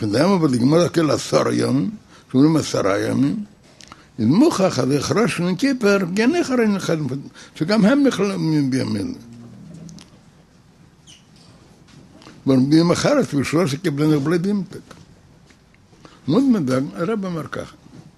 כדאי אבל לגמור כל 10 ימים, שאומרים 10 ימים, מוכח על ראש יום כיפר, כן אחרי אחד, שגם הם נכללים בימים אלה. ביום אחרת, בשלוש קיבלנו בלי דמתק. מאוד מדאג, הרב אמר ככה.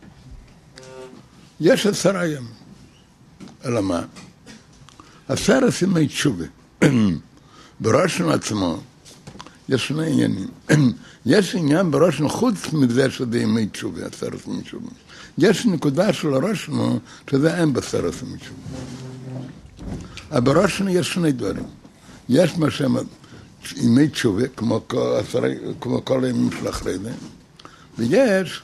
יש 10 ימים. אלא מה? 10 ימי תשובה. בראש עצמו יש 2 עניינים. יש עניין בראש חוץ מזה שזה ימי תשובה, 10 ימי תשובה. יש נקודה של הראש שזה אין ב10 ימי תשובה. אבל בראש יש 2 דברים. יש מה שהם ימי תשובה, כמו כל הימים של אחרי זה, ויש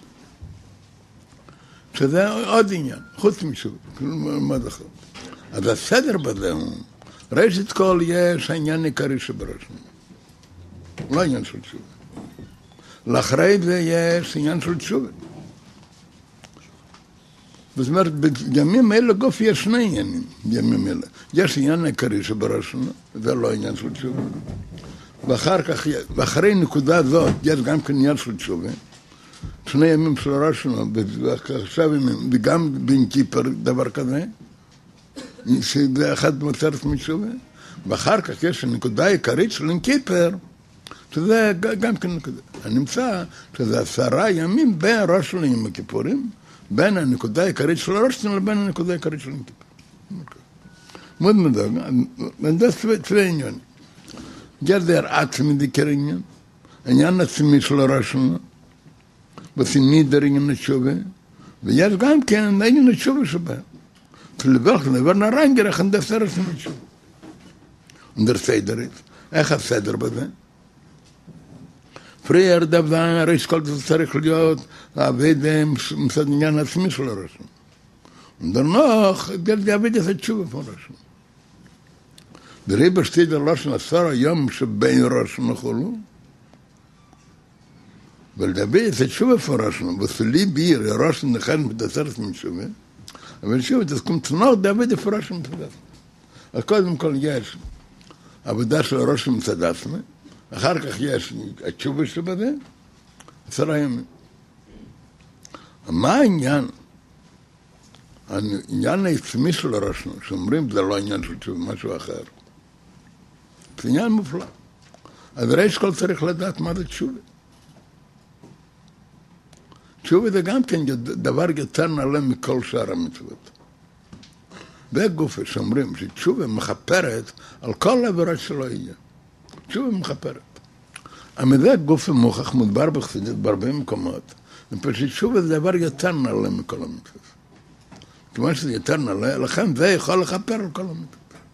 שזה עוד עניין, חוץ מתשובה, מאוד אחר. אז הסדר בזה הוא, ראשית כל יש העניין העיקרי שבראשנו, לא עניין של תשובה. לאחרי זה יש עניין של תשובה. זאת אומרת, בימים אלה גוף יש 2 עניינים, בימים אלה. יש עניין העיקרי שבראשנו, זה לא עניין של תשובה. ואחר כך, ואחרי נקודה זאת, יש גם עניין של תשובה. 2 ימים של ראשנו, ועכשיו וגם בין כיפר דבר כזה, שזה אחד מוצרת מתשובה. ואחר כך יש הנקודה העיקרית של כיפר, שזה גם כן נקודה. נמצא שזה 10 ימים בין ראשנו ליום הכיפורים, בין הנקודה העיקרית של ראשנו לבין הנקודה העיקרית של כיפר. מאוד מדאג, וזה 2 עניינים. גדר עצמי דקר עניין, עניין עצמי של ראשנו, וסמידר עניין התשובה, ויש גם כן עניין התשובה שבהם. ולברך נרנגר, איך אין דסר עשם התשובה. ונדר סיידרית, איך הסדר בזה? פרייר דווקא, ראש כל זה צריך להיות, עבד מסד עניין עצמי של ראשנו. ונדר נוח, עבד את התשובה פה ראשנו. דרי בשתיד על ראשנו 10 יום שבין ראשנו חולו, ולדבר את התשובה פרשנו, וסלי ביר, ראשנו נכן מתעשרת מתשובה, אבל שוב, תסכום צנור, דוד פרשנו מתעשרת. אז קודם כל יש עבודה של ראשנו מצדסת, אחר כך יש התשובה שבזה, 10 ימים. מה העניין? העניין העצמי של ראשנו, שאומרים זה לא עניין של תשובה, משהו אחר. זה עניין מופלא. אז ראש כל צריך לדעת מה זה תשובה. תשובה זה גם כן דבר יותר נעלה מכל שאר המצוות. בגופה שאומרים שתשובה מחפרת על כל עבירה שלא יהיה. תשובה מחפרת. המזה גופה מוכח מודבר בחסידות בהרבה מקומות, ופשוט תשובה זה דבר יותר נעלה מכל המצוות. כיוון שזה יותר נעלה, לכן זה יכול לחפר על כל המצוות.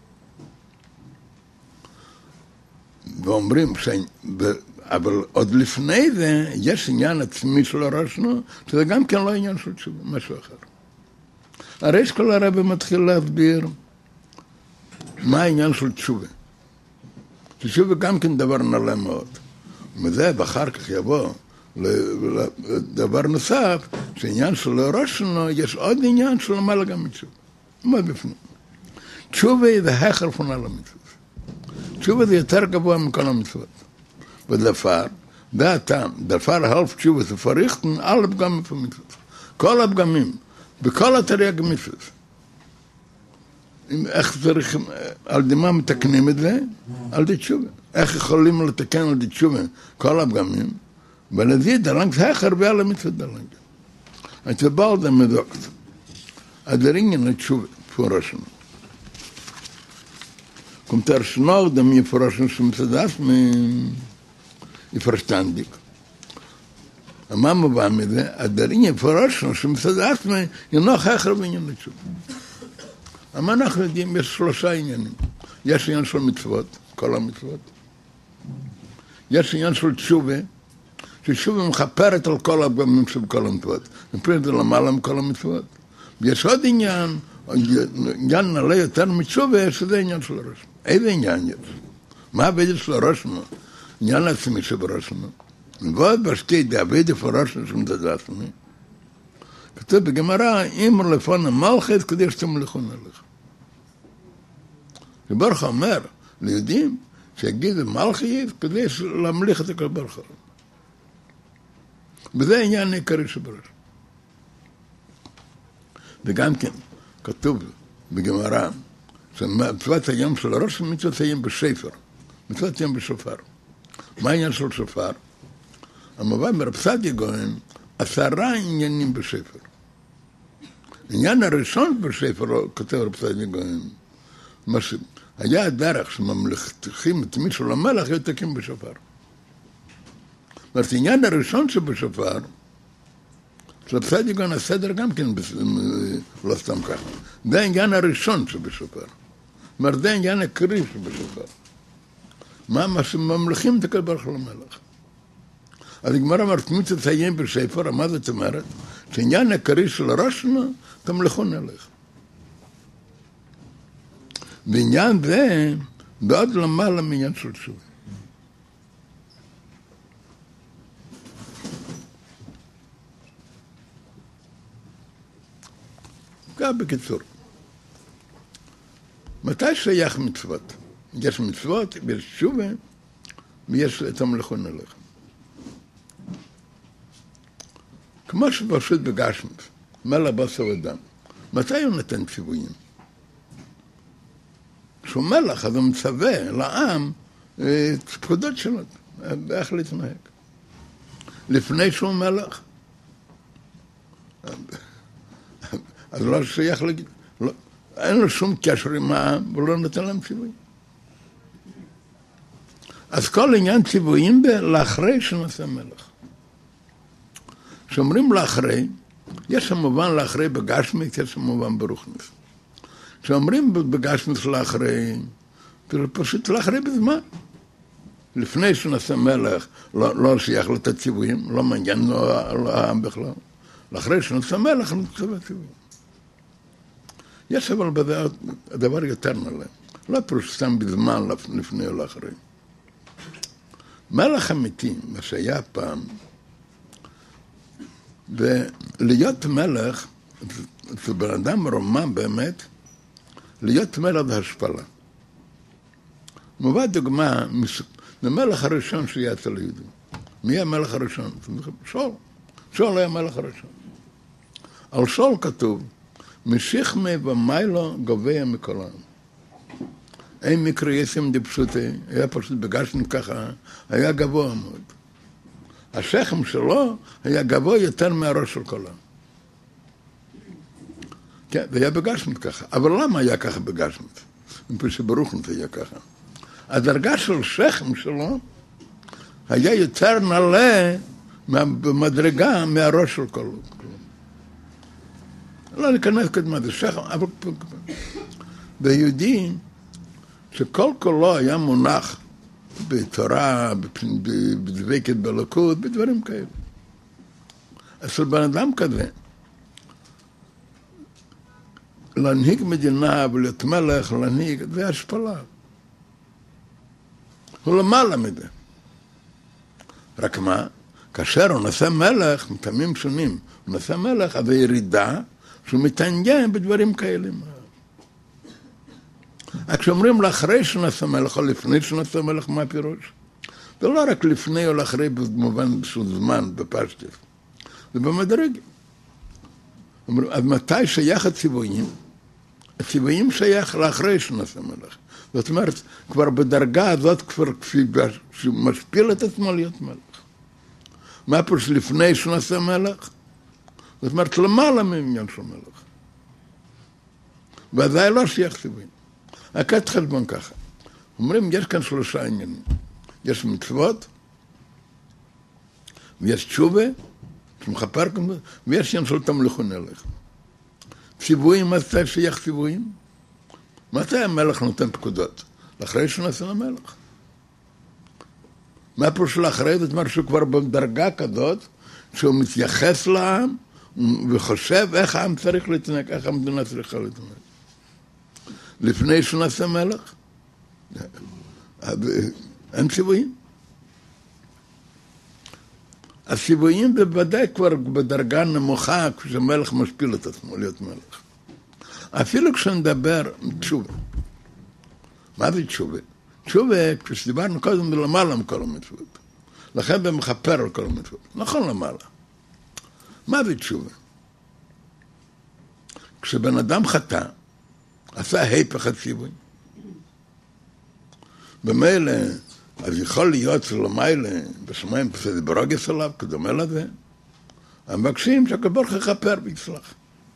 ואומרים אבל עוד לפני זה, יש עניין עצמי של ראשנו, שזה גם כן לא עניין של תשובה, משהו אחר. הרי שכל הרב מתחיל להסביר מה העניין של תשובה. תשובה גם כן דבר נעלה מאוד. וזה, ואחר כך יבוא לדבר נוסף, שעניין של ראשנו, יש עוד עניין של מעלה גם מתשובה. מה בפנים? תשובה זה החר פונה למצוות. תשובה זה יותר גבוה מכל המצוות. ודפר, זה הטעם, דפר הלף תשובה ספריכתן, על הפגמים במצוות. כל הפגמים, בכל התרי"ג מצוות. איך צריך, על מה מתקנים את זה? על די תשובה. איך יכולים לתקן על די תשובה כל הפגמים? ולזה דלנג סחר ועל המצוות דלנג. אז זה בא על זה מדוקת. הדרינגן לתשובה, פורשנו. Kommt schnell, da mir forschen schon das mit verständig. Mama war mit der Daringe forschen schon das mit noch אחר בעניין לתשובה. אבל אנחנו יודעים, יש 3 עניינים. יש עניין של מצוות, כל המצוות. יש עניין של תשובה, שתשובה מחפרת על כל הפגמים של כל המצוות. מפני זה למעלה מכל המצוות. ויש עוד עניין, עניין נעלה יותר מתשובה, שזה עניין של ראשנו. איזה עניין יש? מה עבד של ראשנו? עניין עצמי שבראשנו. ועוד בשתי דעבד פראשנו שמתדעתנו. כתוב בגמרא, אם לפון המלכת כדי שתמלכון עליך. ברוך אומר ליהודים שיגידו מלכי כדי להמליך את הכל ברוך. וזה העניין העיקרי שבראש. וגם כן, כתוב בגמרא, שמצוות היום של הראש מצוות היום בשפר, מצוות היום בשופר. מה העניין של שופר? המובא מרב סעדיה גאון, 10 עניינים בשפר. העניין הראשון בשפר, כותב רב סעדיה גאון, היה הדרך שממלכתים את מישהו למלך, היו תקים בשופר. זאת אומרת, העניין הראשון שבשופר, של רב סעדיה גאון הסדר גם כן לא סתם ככה. זה העניין הראשון שבשופר. זאת אומרת, זה העניין העיקרי שבשופר. מה שממלכים תקל ברך למלך. אז הגמרא אומרת, מי תציין בשפר, מה זאת אומרת? שעניין העיקרי של הראשונה, תמלכו נלך. בעניין זה, בעוד למעלה מעניין של תשובה. גם בקיצור. מתי שייך מצוות? יש מצוות, יש תשובה, ויש תמלכו נלך. כמו שפשוט בגשמית, מלך בשר ודם. מתי הוא נתן ציוויים? כשהוא מלך, אז הוא מצווה לעם את פקודות שלו, איך להתנהג. לפני שהוא מלך, אז לא שייך להגיד, לא, אין לו שום קשר עם העם, הוא לא נתן להם ציוויים. אז כל עניין ציוויים לאחרי שנעשה מלך. כשאומרים לאחרי, יש המובן לאחרי בגשמית, יש המובן ברוחניס. כשאומרים בגשמית לאחרי, זה פשוט לאחרי בזמן. לפני שנעשה מלך, לא שייך לתת ציוויים, לא מעניין לו העם בכלל. לאחרי שנעשה מלך, נעשה ציוויים. יש אבל בזה הדבר יותר נעלה. לא פשוט סתם בזמן לפני או לאחרי. מלך אמיתי, מה שהיה פעם, ולהיות מלך, זה בן אדם רומם באמת, להיות מלך זה השפלה. מובא דוגמה, המלך הראשון שהיה אצל היהודים. מי המלך הראשון? שול. שול היה המלך הראשון. על שול כתוב, משכמה ומיילו גובע מכל העם. אין מקרה יסם דפשוטי, היה פשוט בגשנו ככה, היה גבוה מאוד. השכם שלו היה גבוה יותר מהראש של כל העם. כן, זה היה בגשנות ככה. אבל למה היה ככה בגשנות? מפני שברוחנות היה ככה. הדרגה של שכם שלו היה יותר נעלה במדרגה מהראש של כל העם. לא ניכנס קדמה, זה שכם, אבל ביהודים, שכל כולו היה מונח בתורה, בדבקת בלוקות, בדברים כאלה. אצל בן אדם כזה, להנהיג מדינה ולהיות מלך, להנהיג, זה השפלה. הוא למעלה מזה. רק מה? כאשר הוא נעשה מלך, מטעמים שונים, הוא נעשה מלך, אז הירידה, שהוא מתעניין בדברים כאלה. כשאומרים לאחרי שנעשה מלך או לפני שנעשה מלך, מה הפירוש? זה לא רק לפני או לאחרי במובן של זמן, בפשטות. זה במדרג. אז מתי שייך הציוויים? הציוויים שייך לאחרי שנעשה מלך. זאת אומרת, כבר בדרגה הזאת, כבר שמשפיל את עצמו להיות מלך. מה הפירוש לפני שנעשה מלך? זאת אומרת, למעלה מעניין של מלך. וזה לא שייך ציוויים. הקט חשבון ככה. אומרים, יש כאן 3 עניינים. יש מצוות, ויש תשובה, שמחפר כאן, ויש עניין של תמלכו נלך. ציוויים, מתי שייך ציוויים? מתי המלך נותן פקודות? לאחרי שנעשה למלך. מה פירוש לאחרי? זאת אומרת שהוא כבר בדרגה כזאת, שהוא מתייחס לעם, וחושב איך העם צריך להתנהג, איך המדינה צריכה להתנהג. לפני שנעשה מלך, אין ציוויים. הציוויים בוודאי כבר בדרגה נמוכה, כשמלך משפיל את עצמו להיות מלך. אפילו כשנדבר תשובה. מה זה תשובה? תשובה, כשדיברנו קודם, למעלה מכל המצוות. לכן במחפר על כל המצוות. נכון למעלה. מה זה תשובה? כשבן אדם חטא, עשה היפך הציווי. במילא, אז יכול להיות שלמיילה, בשמיים פסד ברוגס עליו, כדומה לזה, המבקשים שהקדוש ברוך הוא יכפר ויסלח.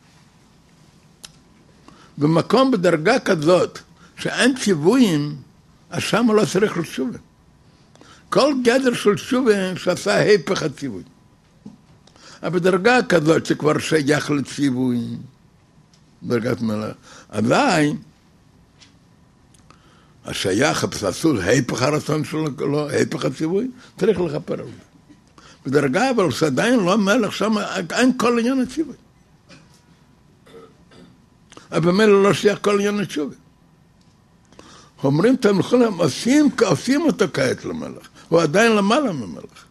במקום בדרגה כזאת, שאין ציוויים, אז שם לא צריך לתשובה. כל גדר של תשובה שעשה היפך הציווי. אבל בדרגה כזאת שכבר שייך לציווי, דרגת מלך, עדיין, השייך הפססות, היפך הרצון שלו, היפך הציווי, צריך לכפר עליו. בדרגה אבל שעדיין לא מלך, שם אין כל עניין הציווי. אבל במילא לא שייך כל עניין התשובה. אומרים תמלכו להם, עושים אותו כעת למלך, הוא עדיין למעלה ממלך.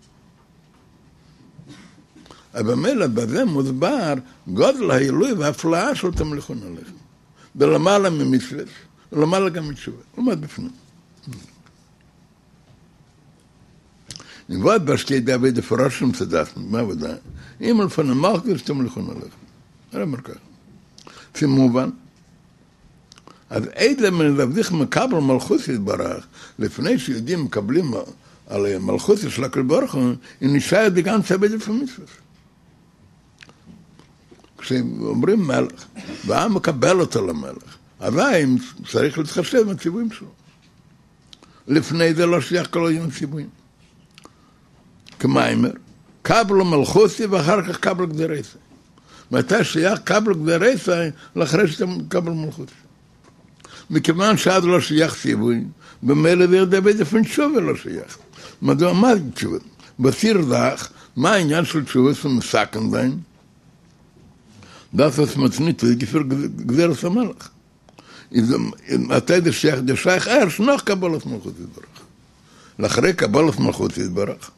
אבל במילא בזה מוסבר גודל העילוי וההפלאה של תמלכון עליכם. ולמעלה ממצוות, ולמעלה גם מתשובה. עומד בפנים. נבואת בשקי דוד דפרשם צדקנו, מה ודאי? אם לפני מלכות תמלכון עליכם. זה אומר ככה. זה מובן. אז איזה מנבדיך מקבל מלכות יתברך, לפני שיהודים מקבלים על מלכות של הקדוש ברוך הוא, היא נשארת גם צוות לפמצוות. כשאומרים מלך, והעם מקבל אותו למלך, עדיין צריך להתחשב מהציוויים שלו. לפני זה לא שייך כל היום ציוויים. כמיימר, קבלו מלכוסי ואחר כך קבלו גדרסי. מתי שייך קבלו גדרסי, לאחרי שאתה קבל מלכוסי. מכיוון שעד לא שייך ציווי, במילא זה יודע באיזה פן תשובה לא שייך. מדוע מה זה תשובה? בסיר דח, מה העניין של תשובה שמסכן בהם? דאס מצנית, זה כפיר גזרת המלך. אתה זה שייך שנוח קבלת מלכות יתברך. לאחרי קבלת מלכות יתברך.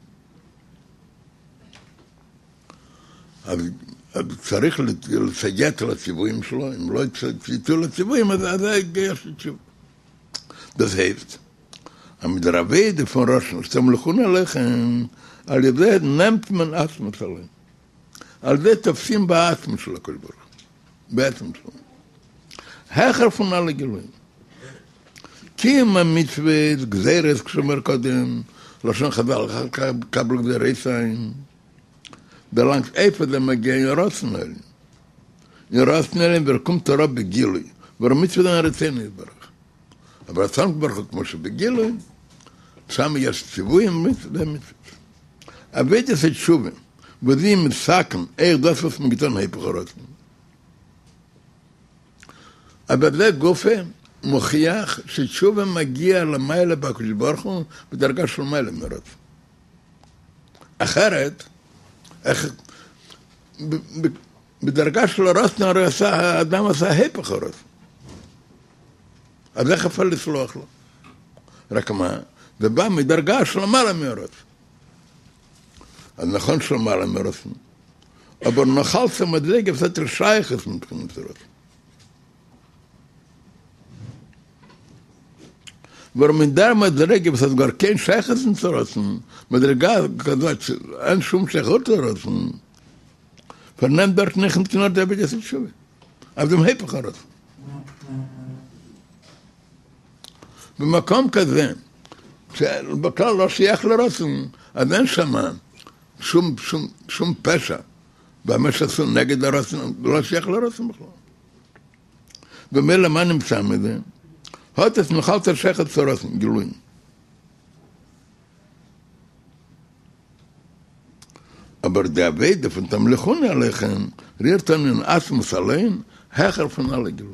אז צריך לציית לציוויים שלו, אם לא יצייתו לציוויים, אז יש תשובה. Das heißt, המדרבי דפורשן, שתמלכון עליכם, על ידי נמת מן עצמת עליהם. על ידי תופסים בעצם של הכל ברוך, בעצם שלו. החרפונה לגילויים. כי אם המצווה, גזרת, כשאומר קודם, לשון חז"ל, קבל גזרי סיים, דלנק איפה זה מגיע ירוסן אליהם. ירוסן אליהם ורקום תורה בגילוי, והמצווה זה הרצון יתברך. אבל רצון ברוך הוא כמו שבגילוי, שם יש ציוויים ומצוות. אבל יש את שובים, וזה מסכם, איך דוסוס מגיתון ההיפוכרות. אבל זה גופה מוכיח ששובה מגיע למעלה בקדוש ברוך הוא בדרגה של מעלה מרות. אחרת, בדרגה של הרוסן הרי האדם עשה היפך הרוסן. אז איך אפשר לסלוח לו? רק מה? זה בא מדרגה של מעלה מרות. אז נכון של מעלה מרות. אבל נאכל סמדרגה בסתר שייכת מבחינת מרות. ורמינדר מדרגה בסתר כבר כן שייכת מרות. מדרגה כזאת שאין שום שייכות לרות. פרנם דרך נכם תנות דבד יסד שווה. אבל זה מהיפך הרות. במקום כזה, שבכלל לא שייך לרוסן, אז אין שמה שום פשע, במה שעשו נגד הרוסן, לא שייך לרוסן בכלל. ומילא מה נמצא מזה? הוטס נחלת שייכת סורוסן, גילויים. אבל דאבי דפן תמלכון עליכם, רירתן אין אסמוס עליהם, החר פנה לגילויים.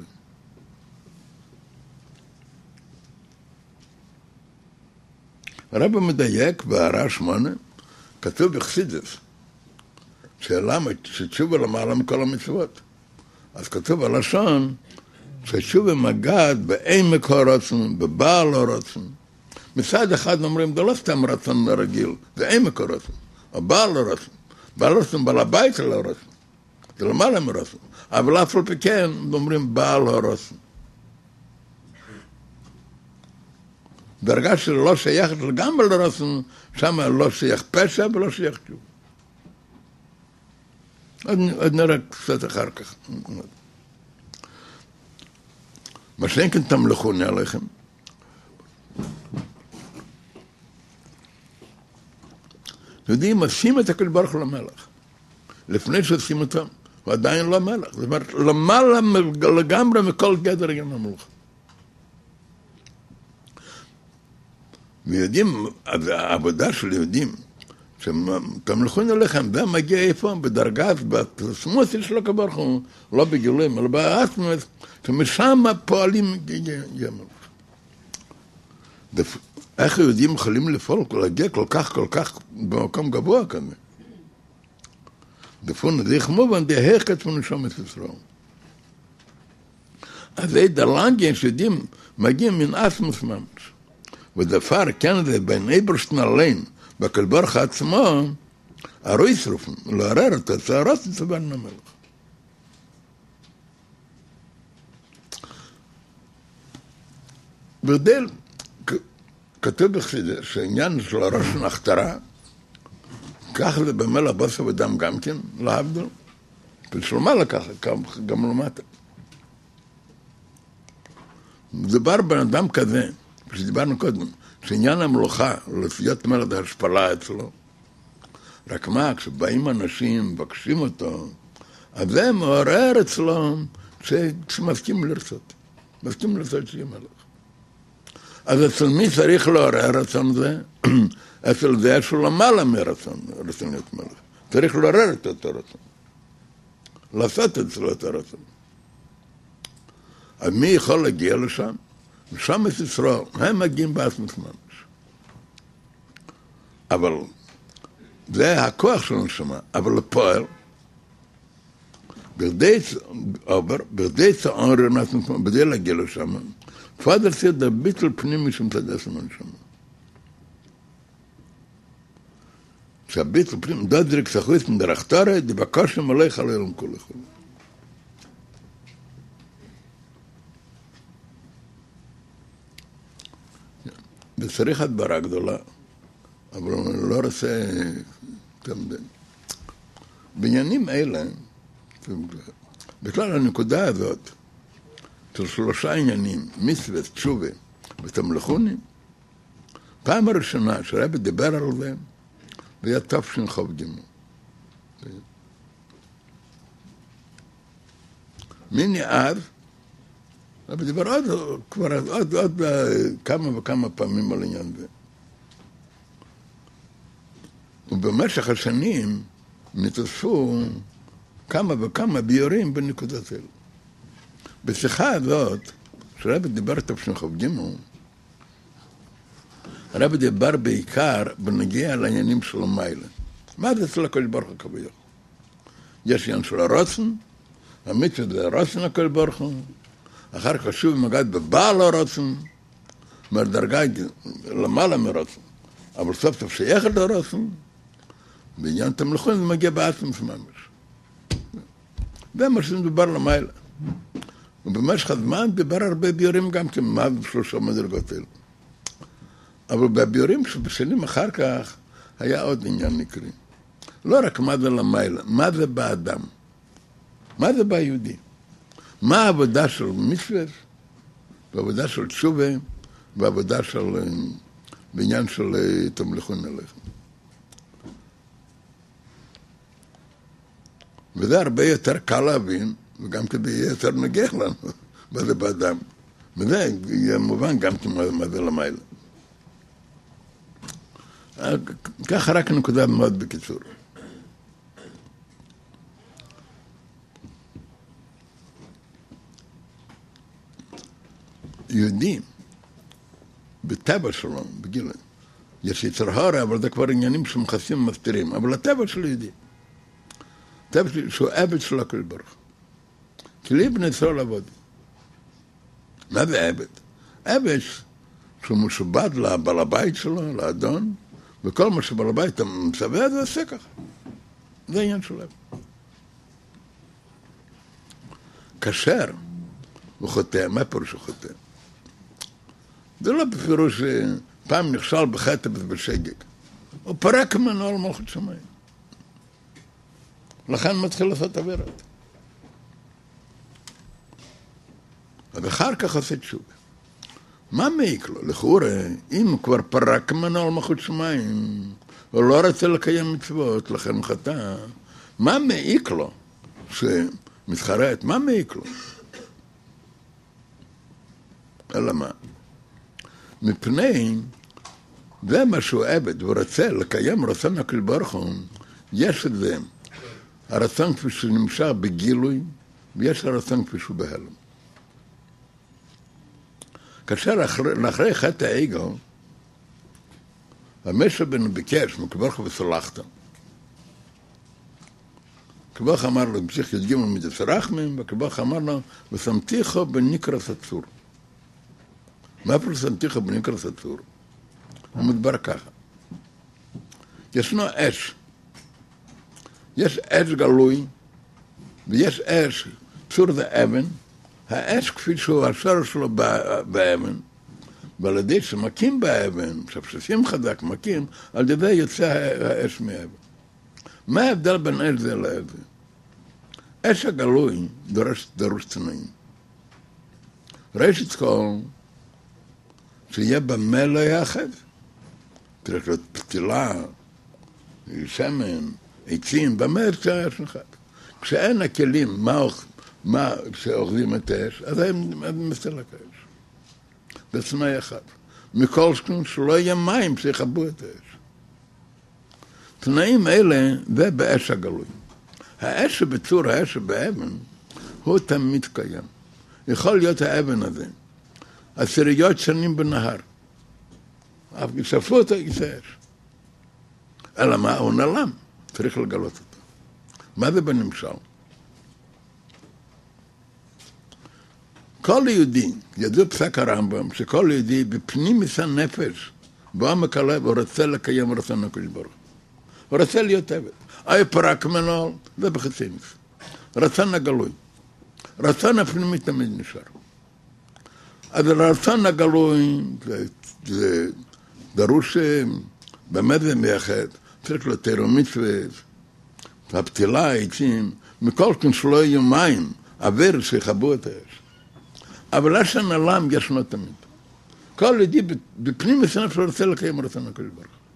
הרב מדייק בהערה 8, כתוב בחסידות, שלמה, שתשובה למעלה מכל המצוות. אז כתוב הלשון, שתשובה מגד בעמק הרצון, בבעל הרצון. מצד אחד אומרים, זה לא סתם רצון רגיל, זה עמק הרצון, הבעל הרצון. בעל הרצון, בעל הבית על הרצון. זה למעלה מרצון. אבל אף על פי כן, אומרים בעל הרצון. דרגה שלא שייכת לגמרי לרצון, שם לא שייך פשע ולא שייך תשובה. עוד נראה קצת אחר כך. מה שאין כן תמלכוני עליכם. יודעים, עושים את הקדוש ברוך הוא למלך. לפני שעושים אותו, הוא עדיין לא מלך. זאת אומרת, למעלה לגמרי מכל גדר עניין המלך. ויודעים, העבודה של יהודים, שתמלכוני עליכם, זה מגיע איפה? בדרגת, בסמוסי של הקדוש ברוך הוא, לא בגילויים, אלא באסמוס, שמשם פועלים יהיה מלך. איך יהודים יכולים לפעול, להגיע כל כך במקום גבוה כזה? דפון, זה מובן, זה החץ מנשומת ישראל. אז זה דלנגיה שיודעים, מגיעים מן אסמוס ממש. ודפר, כן, זה בין איברשטן עליין, בקדוש ברוך הוא עצמו, הרוי שרופן, לערער אותו, שערוס לצבן המלך. בגדל, כתוב בחסידות, שהעניין של הראש נחתרה, כך זה במלך בשר ודם גם כן, להבדיל, ושלמה לקח, גם למטה. מדובר בן אדם כזה, שדיברנו קודם, שעניין המלוכה, להיות מלך ההשפלה אצלו, רק מה, כשבאים אנשים, מבקשים אותו, אז זה מעורר אצלו שמסכים לרצות, מסכים לרצות שיהיה מלך. אז אצל מי צריך לעורר רצון זה? אצל זה שהוא למעלה מרצון, רצון להיות מלך. צריך לעורר את אותו רצון. לעשות אצלו את הרצון. אז מי יכול להגיע לשם? ושם את ישראל, הם מגיעים באסמוס ממש. אבל זה הכוח של הנשמה. אבל לפועל, ברדי צעון רנסנו, בדי להגיע לשם, פאדר סייד הביטל פנימי שמתדס הנשמה. שהביטל פנימי, דודריק סחויס מדרכתרה, דבקושם עליך לעולם כל אחד. וצריך הדברה גדולה, אבל אני לא רוצה... בעניינים אלה, בכלל הנקודה הזאת, של 3 עניינים, מצוות, תשובה ותמלכוני, פעם הראשונה שהרבי דיבר על זה, והיה תשכ"ג. מיני אז, הרבי דיבר עוד כמה וכמה פעמים על עניין זה. ובמשך השנים נתוספו כמה וכמה ביורים בנקודות האלה. בשיחה הזאת, שהרבי דיבר תשכ"ג, הרבי דיבר בעיקר בנגיע לעניינים של המיילה. מה זה אצל הקדוש ברוך הוא כביכול? יש עניין של הרוצן, המצוות זה הרוצן הקדוש ברוך הוא, אחר כך שוב מגעת בבעל הרוצן, מהדרגה למעלה מרוצן, אבל סוף סוף שייכת לרוצן, בעניין תמלכוני זה מגיע באסמוס ממש. זה מה שמדובר למיילה. ובמשך הזמן דיבר הרבה ביורים גם כן, מה זה 3 מדרגות האלה. אבל בביורים שבשנים אחר כך היה עוד עניין נקרי. לא רק מה זה למיילה, מה זה באדם, מה זה ביהודי. מה העבודה של מצוות, והעבודה של תשובה, והעבודה של בעניין של תמלכוני עליכם. וזה הרבה יותר קל להבין, וגם כדי יהיה יותר נגח לנו, מה זה באדם. וזה יהיה מובן גם מה זה למיילה. ככה רק נקודה מאוד בקיצור. יהודים, בטבע שלו, בגיל, יש יצר הרע, אבל זה כבר עניינים שמכסים ומסתירים, אבל הטבע של יהודי, הטבע שלו, שהוא עבד של הקדוש ברוך הוא. כלי בני ישראל לעבוד. מה זה עבד? עבד שהוא משובד לבעל הבית שלו, לאדון, וכל מה שבעל הבית מצווה זה עושה ככה. זה העניין של עבד. כאשר הוא חוטא, מה פירוש הוא חוטא? זה לא בפירוש פעם נכשל בחטא בשגג. הוא פרק ממנו על מלכות שמיים. לכן מתחיל לעשות עבירות. ואחר כך עושה תשובה. מה מעיק לו? לכאורה, אם הוא כבר פרק ממנו על מלכות שמיים, הוא לא רצה לקיים מצוות, לכן חטא, מה מעיק לו שמתחרט? מה מעיק לו? אלא מה? מפני זה מה שהוא עבד, הוא רוצה לקיים רצון הקדוש ברוך הוא, יש את זה, הרצון כפי שהוא נמשך בגילוי, ויש הרצון כפי שהוא בהלם. כאשר לאחרי חטא העגל, משה רבנו ביקש מקדוש ברוך הוא וסלחת. הקדוש ברוך הוא אמר לו, המשיך י"ג מידות רחמים, והקדוש ברוך הוא אמר לו, ושמתיך בנקרס הצור. מה פירוש שמתיך בנקרס הצור? הוא מדבר ככה. ישנו אש. יש אש גלוי, ויש אש, צור זה אבן, האש כפי שהוא השורש שלו באבן, ועל ידי שמכים באבן, שפשפים חזק מכים, על ידי יוצא האש מאבן. מה ההבדל בין אש זה לאבן? אש הגלוי דרוש תנאים. ראשית כל, שיהיה במלא יחד, צריך להיות פתילה, שמן, עצים, במלא זה אש אחד. כשאין הכלים, מה שאוכלים את האש, אז הם מסתלק האש. זה תנאי אחד. מכל שכון שלא יהיה מים שיחבו את האש. תנאים אלה, זה באש הגלוי. האש שבצור, האש שבאבן, הוא תמיד קיים. יכול להיות האבן הזה. 10 שנים בנהר. אבל ישפו אותו, יצא אש. אלא מה? הוא נעלם. צריך לגלות אותו. מה זה בנמשל? כל יהודי, ידוע פסק הרמב"ם, שכל יהודי בפנים הנפש, בעומק הלב, הוא רוצה לקיים רצון הקדוש ברוך הוא. רוצה להיות עבד. אי פרק ממנו, זה בחסידות. רצון הגלוי. רצון הפנימי תמיד נשאר. אז הרצון הגלוי, זה דרוש, באמת זה מייחד, צריך לתרום מצוות, הפתילה, העצים, מכל כאן שלא יהיו מים, אוויר שיחבו את האש. אבל השן עלם ישנו תמיד. כל יהודי בפנים הנפש רוצה לקיים רצון הקדוש ברוך הוא.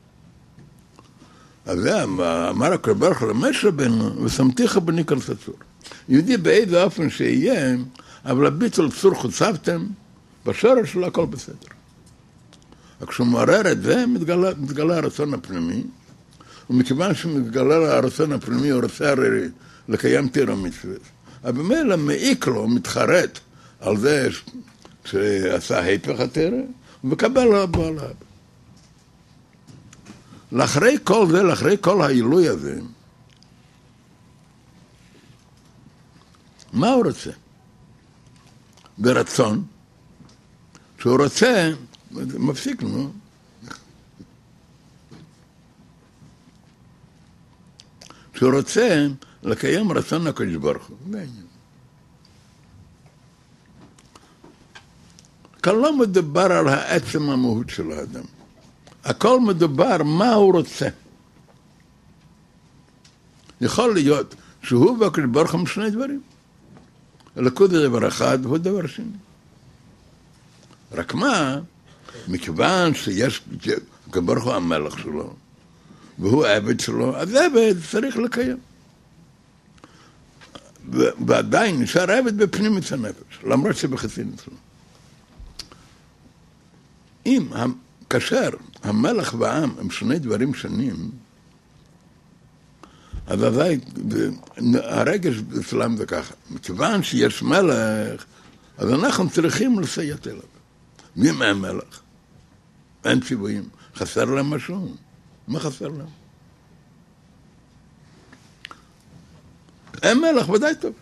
אז זה אמר הקדוש ברוך הוא למשה רבנו, ושמתיך בנקרס הצור. יהודי באיזה אופן שיהיה, אבל הביטול צור חוצבתם, בשורש שלו הכל בסדר. כשהוא מעורר את זה, מתגלה הרצון הפנימי, ומכיוון שמתגלה הרצון הפנימי, הוא רוצה הרי לקיים תורה מצוות. אבל במילא מעיק לו, מתחרט על זה שעשה היפך התורה, ומקבל הבא עליו. לאחרי כל זה, לאחרי כל העילוי הזה, מה הוא רוצה? ברצון, שהוא רוצה, מפסיק לנו, שהוא רוצה לקיים רצון הקדוש ברוך הוא. זה העניין. כאן לא מדובר על העצם המהות של האדם. הכל מדובר מה הוא רוצה. יכול להיות שהוא והקדוש ברוך הוא שני דברים. הליכוד זה דבר אחד והוא דבר שני. רק מה, מכיוון שיש, הקדוש ברוך הוא המלך שלו, והוא עבד שלו, אז עבד צריך לקיים. ועדיין נשאר עבד בפנים הנפש, למרות שבחסידות שלו. אם כאשר המלך והעם הם שני דברים שונים, אז הרגש אצלם זה ככה. מכיוון שיש מלך, אז אנחנו צריכים לסיית אליו. מי מהמלך? אין ציוויים. חסר להם משהו? מה חסר להם? אין מלך, ודאי טוב.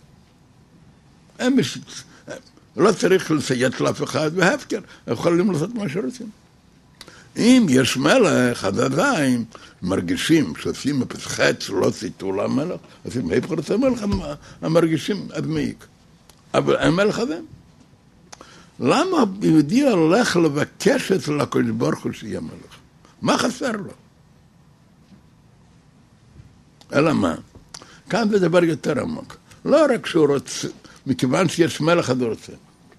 לא צריך לסיית לאף אחד, והפקר, יכולים לעשות מה שרוצים. אם יש מלך, אז עדיין מרגישים שעושים מפסחץ, לא ציטו למלך, אז אם היפך רוצה מלך, המרגישים עד מעיק. אבל אין מלך הזה. למה יהודי הולך לבקש אצל הקדוש ברוך הוא שיהיה מלך? מה חסר לו? אלא מה? כאן זה דבר יותר עמוק. לא רק שהוא רוצה, מכיוון שיש מלך אז הוא רוצה.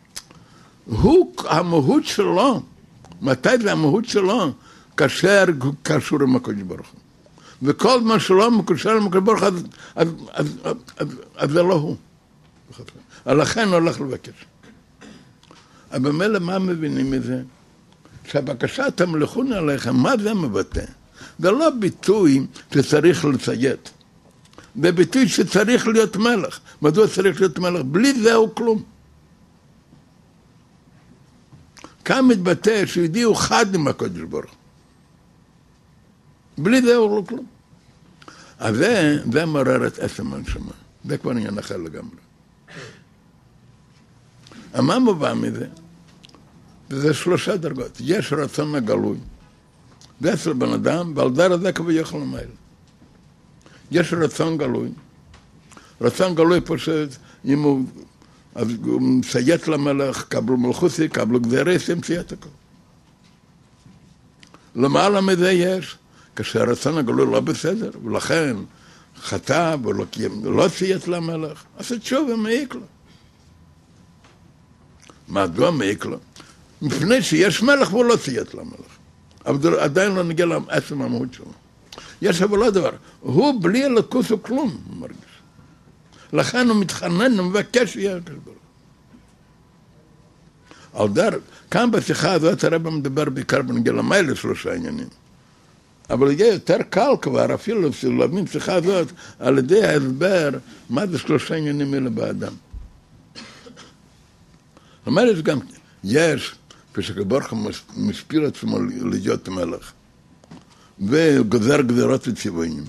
המהות שלו, מתי זה המהות שלו? כאשר הוא קשור עם הקדוש ברוך הוא. וכל מה שלא מקושר עם הקדוש ברוך הוא, אז זה לא הוא. לכן הוא הולך לבקש. אבל במילא מה מבינים מזה? שהבקשת המלכון עליכם, מה זה מבטא? זה לא ביטוי שצריך לציית. זה ביטוי שצריך להיות מלך. מדוע צריך להיות מלך? בלי זה הוא כלום. כאן מתבטא שיהודי הוא חד עם הקדוש ברוך הוא. בלי זה הוא לא כלום. אז זה מעורר את עצם הנשמה. זה כבר עניין אחר לגמרי. מה מובן מזה? זה 3 דרגות. יש רצון הגלוי. זה אצל בן אדם, ועל דרך זה כביכול למעלה. יש רצון גלוי. רצון גלוי פשוט, אם הוא מציית למלך, קבלו מלכוסי, קבלו גזירס, מציית הכל. למעלה מזה יש, כשהרצון הגלוי לא בסדר, ולכן חטא ולא ציית למלך, אז תשובה מעיק לו. מדוע מעיק לו? מפני שיש מלך והוא לא ציית למלך. אבל עדיין לא נגיע לעצם המהות שלו. יש אבל לא דבר, הוא בלי אלוקות הוא כלום, הוא מרגיש. לכן הוא מתחנן, הוא מבקש שיהיה הקדוש ברוך הוא. על דרך, כאן בשיחה הזאת הרב מדבר בעיקר בנגיע למעלה 3 עניינים. אבל יהיה יותר קל כבר, אפילו להבין שיחה הזאת, על ידי ההסבר, מה זה 3 עניינים האלה באדם. למעלה גם, יש, כשקדוש ברוך הוא משפיל עצמו להיות מלך, וגוזר גזירות וציוויים.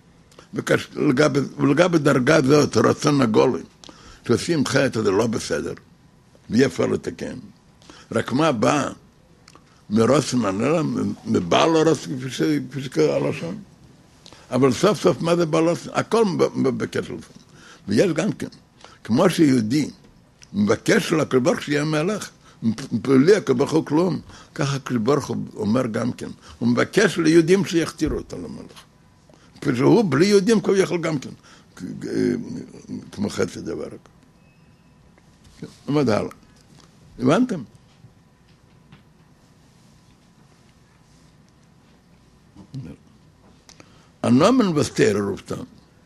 ולגבי דרגה זאת, רצון הגולי, שעושים חטא זה לא בסדר, ואי אפשר לתקן. רק מה בא מרוצן הנראה, מבעל הרוצן, כפי שקרא הלשון. אבל סוף סוף מה זה בעל הרוצן? הכל בקשר לזה. ויש גם כן, כמו שיהודי מבקש לקדוש ברוך הוא שיהיה מלך, בלי הקדוש ברוך הוא כלום, ככה הקדוש ברוך הוא אומר גם כן, הוא מבקש ליהודים שיכתירו אותו למלך. כשהוא בלי יהודים הוא יכול גם כן, כמו חצי דבר. עמד הלאה. הבנתם? הנומן וסתר רובתם,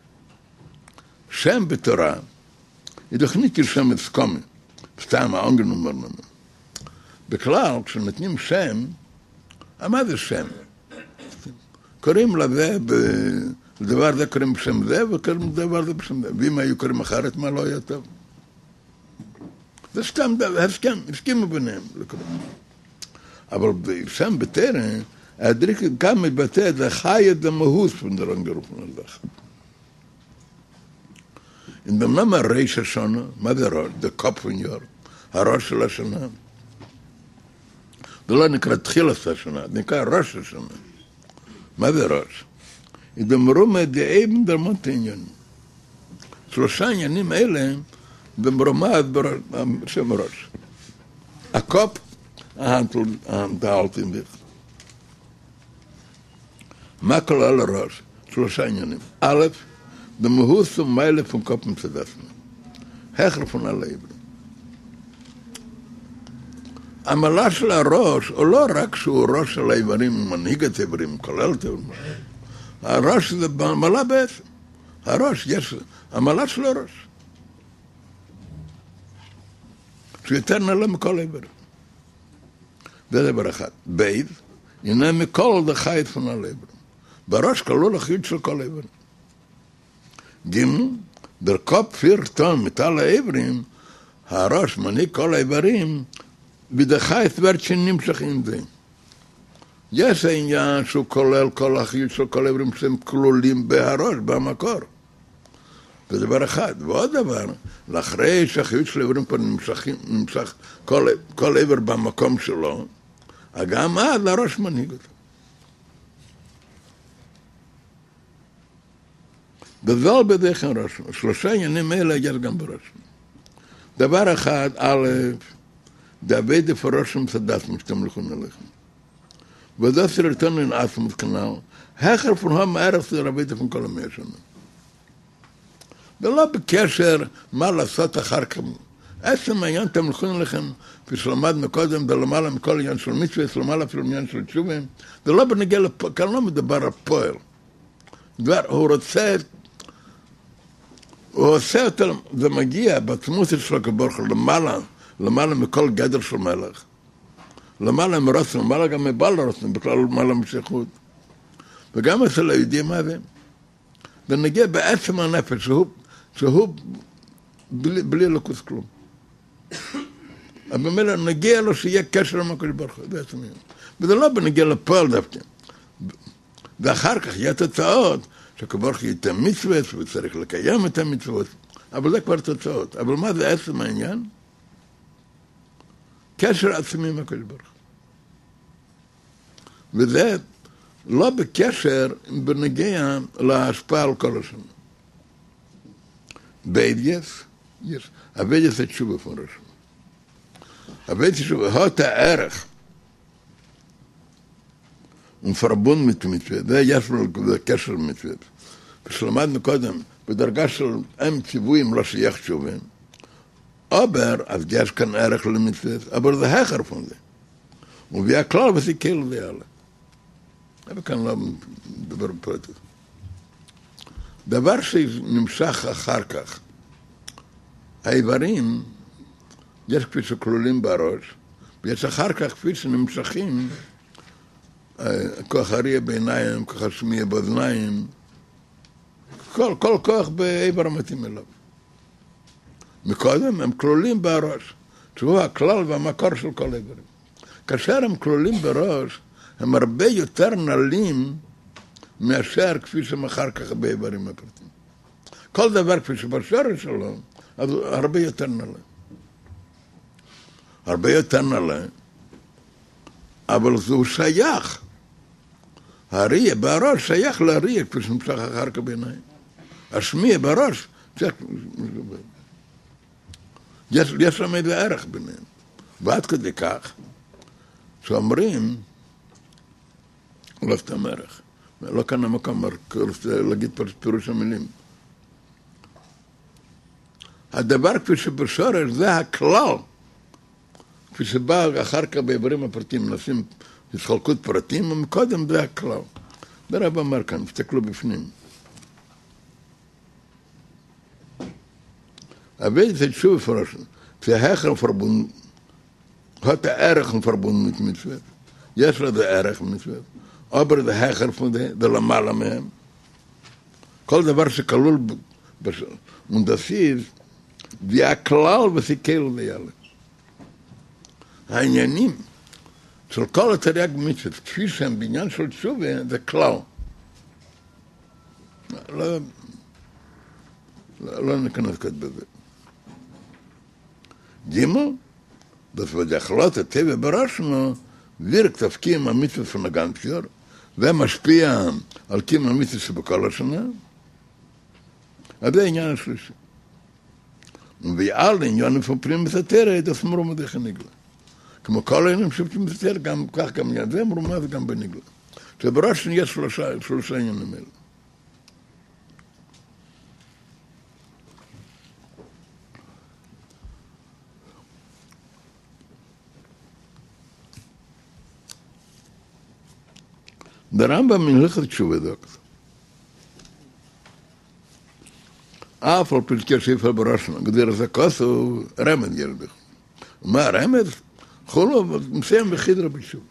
שם בתורה, היא תוכנית כשם הסכומי, סתם האונגן אומר לנו. בכלל, כשנותנים שם, מה זה שם? קוראים לזה, לדבר זה קוראים בשם זה, וקוראים לדבר זה בשם זה. ואם היו קוראים אחרת, מה לא היה טוב? זה סתם הסכימו ביניהם. אבל שם בתורה, הדריק גם מתבטא, זה חי את המהות von der angerufenen Sache. In dem Namen Reish Hashanah, מה זה ראש? זה קופ וניור, הראש של השנה. זה לא נקרא תחילת השנה, זה נקרא ראש השנה. מה זה ראש? In dem Rume דאeben der Monte עניין. 3 עניינים אלה, במרומד בשם ראש. הקופ, ההלטים דיך. מה כולל הראש? 3 עניינים. א', במהות ומיילה von Koppen zu dessen. Hecher von alle Ebenen. המעלה של הראש, הוא לא רק שהוא ראש של האיברים, מנהיג את האיברים, כולל את האיברים. הראש זה מעלה בעצם. הראש, יש, המעלה של הראש. שיותר נעלה מכל האיברים. זה דבר אחד. בית, הנה מכל דחית von alle Ebenen. בראש כלול החיות של כל האיברים. גימל, der Kopf führt dann mit allen Eivrim, הראש מנהיג כל האיברים, בדחייס ורד שנמשך עם זה. יש העניין שהוא כולל כל החיות של כל האיברים שהם כלולים בהראש, במקור. זה דבר אחד. ועוד דבר, לאחרי שהחיות של האיברים פה נמשך כל איבר במקום שלו, גם אז הראש מנהיג אותו. בזול בדרך ראש, 3 עניינים האלה יש גם בראש. דבר אחד, א', דאבי דפרושם סדסם שאתם לכון עליכם. וזה סרטון אין אסם כנ"ל, הכר פרהם הערך זה רבי דפן כל 100 שנה. ולא בקשר מה לעשות אחר כך. עצם העניין אתם הולכים לכם, כפי שלמדנו קודם, זה למעלה מכל עניין של מצווה, זה למעלה אפילו עניין של תשובה, זה לא בנגיע לפועל, כאן לא מדבר על פועל. הוא רוצה, הוא עושה אותו, זה מגיע בעצמות שלו כבורך, למעלה מכל גדר של מלך. למעלה מרוצן, למעלה גם מבעל הרוצן, בכלל למעלה משכות. וגם אצל היהודים מה זה? זה נגיע בעצם הנפש, שהוא בלי לקוס כלום. אבל במילא נגיע לו שיהיה קשר עם הקדוש ברוך הוא, זה עצמי. וזה לא בנגיע לפועל דווקא. ואחר כך יהיה תוצאות, שהקדוש ברוך הוא ייתן מצוות, והוא צריך לקיים את המצוות, אבל זה כבר תוצאות. אבל מה זה עצם העניין? קשר עצמי עם הקדוש ברוך הוא. וזה לא בקשר בנגיע להשפעה על כל השנה. ביידיאס, הביידיאס זה תשובה פורש. הביידיאס תשובה, הות הערך ומפרבון מצוות, זה יש לו קשר מצוות. ושלמדנו קודם, בדרגה של הם ציוויים לא שייך תשובה, אבל אז יש כאן ערך למצוות, אבל זה החר פון זה. וביאה כלל וסיכל זה יאללה. אבל כאן לא מדבר בפרטות. דבר שנמשך אחר כך, האיברים, יש כפי שכלולים בראש, ויש אחר כך כפי שנמשכים, כוח הריע בעיניים, כוח השמיע באוזניים, כל כוח באיבר המתאים אליו. מקודם הם כלולים בראש, שהוא הכלל והמקור של כל איברים. כאשר הם כלולים בראש, הם הרבה יותר נלים מאשר כפי שהם אחר כך באיברים הפרטיים. כל דבר כפי שבשורש שלו, אז הוא הרבה יותר נלה. הרבה יותר נלה, אבל זהו שייך. הריע בראש שייך להריע כפי שנמשך אחר כך בעיניים. השמיע בראש, יש להם איזה ערך ביניהם. ועד כדי כך, שאומרים, לא סתם ערך, לא כאן המקום, להגיד פירוש המילים. הדבר כפי שבשורש זה הכלל, כפי שבא אחר כך באיברים הפרטיים, נשים התחלקות פרטים, ומקודם זה הכלל. זה רב אמר כאן, תסתכלו בפנים. אבל זה שוב פרש, זה החר פרבון, hat erg een verbonden met mitzvot. Yes, dat is erg mitzvot. Aber de heger van de lamala mehem. Kol דבר שכלול, und das ist, wie הכלל וסיכל ויאלה. העניינים של כל התרי"ג מצוות, כפי שהם בעניין של תשובה, זה כלל. לא ניכנס כאן בזה. גימל, das wird der Chlote Teve Barashno wirkt auf Kiem HaMitzvot von der Ganzjahr ומשפיע על קים המצוות שבכל השנה, אז זה העניין השלישי. ועל עניין פופרים בסתרת, אז מרומד איך הנגלה. כמו כל העניינים שפותים בסתרת, גם כך גם עניין זה מרומד גם בנגלה. שבראש יש שלושה עניינים האלה. ברמב"ם מלאכת תשובה דוקס. אף על פי ספר בראשנו, גדיר זה כוסו רמז ילדך. מה רמז? חולו מסיים בחידרה בתשובה.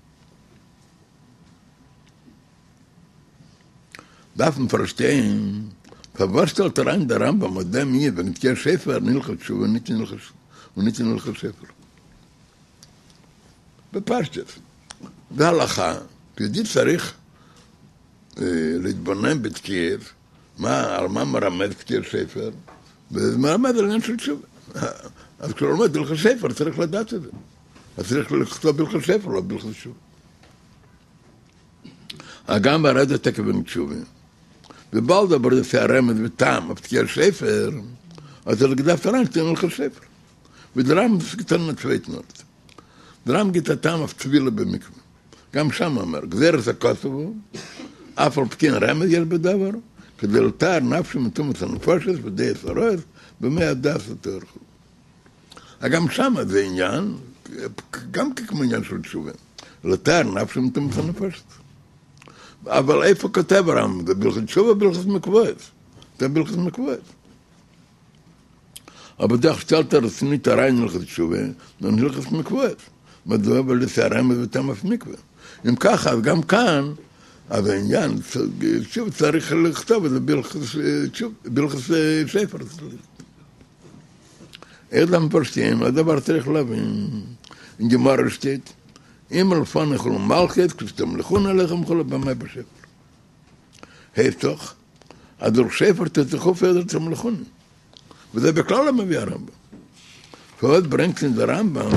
דף מפרשתיים, פבשת על תריים דרמב"ם, מודה מי, ונתקר ספר, נלכת תשובה, וניתי נלכת ספר. בפשטת. זה הלכה. יהודי צריך להתבונן בתקיע, על מה מרמז תקיע ספר, ומרמז על עניין של תשובה. אז כשהוא לומד בלכת ספר, צריך לדעת את זה. אז צריך לכתוב בלכת ספר, לא בלכת תשובה. גם ברדת תקף ותשובה. ובעל דבר זה הרמז וטעם, בתקיע ספר, אז זה לגדף תרן, תהיה ללכת ספר. ודרם זה קטן נצוות נורת. דרם גיט הטעם אף צבילה במקווה. גם שם אומר, גזר זה כוסבו, אף על פקין רמז יש בדבר, כדי לתאר נפשי מתומת הנפושת ודי סורס, במי הדס התארכו. גם שם זה עניין, גם כמו עניין של תשובה, לתאר נפשי מתומת הנפושת. אבל איפה כותב הרמב"ם? זה בהלכות תשובה, בהלכות מקוואת. זה בהלכות מקוואת. אבל בדרך שתלת רצינית הרעין הלכות תשובה, זה הלכות מקוואת. מדוע ולסערם ותם אף מקווה. אם ככה, אז גם כאן, אז העניין, שוב צריך לכתוב את זה בהלכות ספר. איך למפרשים, הדבר צריך להבין, אם גמרא שטית, אם לפניך ולמלכת, כשתמלכון עליכם כל הבמה בספר. היתוך, הדור ספר תתחוף עד תמלכון. וזה בכלל לא מביא הרמב"ם. ועוד ברנקסין דרמב"ם,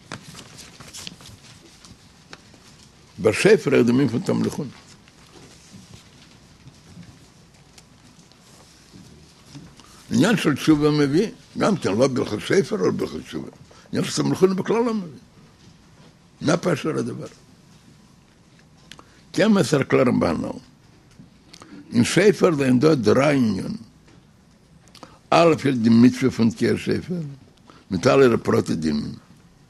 בספר ידמים von תמלכון. עניין של תשובה מביא, גם כן, לא בהלכות ספר או בהלכות תשובה. עניין של תמלכון בכלל לא מביא. מה פשר הדבר? כן מסר כלרבנו. In Schäfer sind dort 3 Union. Alle für die Mitzvah von Kier Schäfer. Mit aller Protedienen.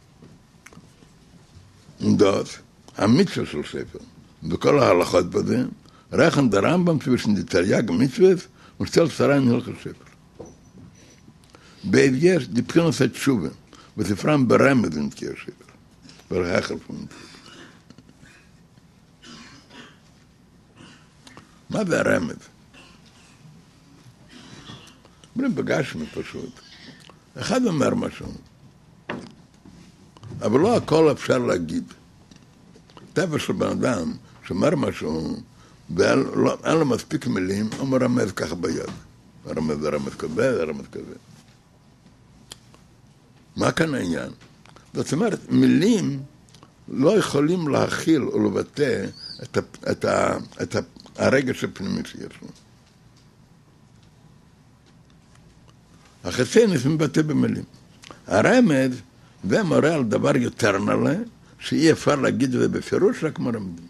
Und dort, am Mitzvah של Schäfer. בכל ההלכות בזה, רחן דרמב"ם zwischen die Tariag Mitzvahs und stellt Sarai in Hilchot Schäfer. Beidgers, die Pchinos hat Tshuva, was sie fragen beremmet in Kier Schäfer. Berhechel von Mitzvah. מה זה הרמז? אומרים בגשמי פשוט. אחד אומר משהו. אבל לא הכל אפשר להגיד. טבע של בן אדם שאומר משהו, ואין לו מספיק מילים, אומר רמז ככה ביד. הרמז זה רמז כזה, זה רמז כזה. מה כאן העניין? זאת אומרת, מילים לא יכולים להכיל או לבטא את הרגש הפנימי שיש לו. החסינס מבטא במילים. הרמז זה מראה על דבר יותר נעלה, שאי אפשר להגיד את זה בפירוש, רק מרמזים.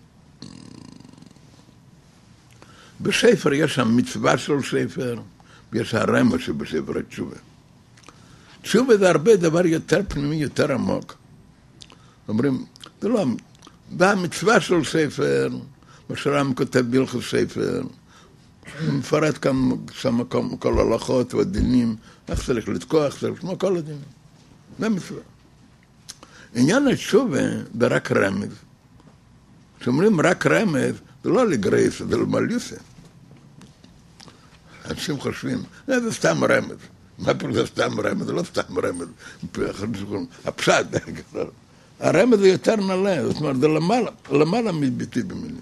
בספר יש המצווה של ספר, ויש הרמז שבספר התשובה. תשובה זה הרבה דבר יותר פנימי, יותר עמוק. אומרים, זה לא, והמצווה של ספר, מה שרם כותב בהלכות ספר, הוא מפרט כאן שם כל ההלכות והדינים, איך צריך לתקוע, איך צריך לשמוע כל הדינים. זה מצווה. עניין התשובה זה רק רמז. כשאומרים רק רמז, זה לא לגרייס, זה למליוסה. אנשים חושבים, זה סתם רמז. מה פה זה סתם רמז? זה לא סתם רמז. הפשט, הרמז זה יותר נעלה, זאת אומרת, זה למעלה מביטוי במילים.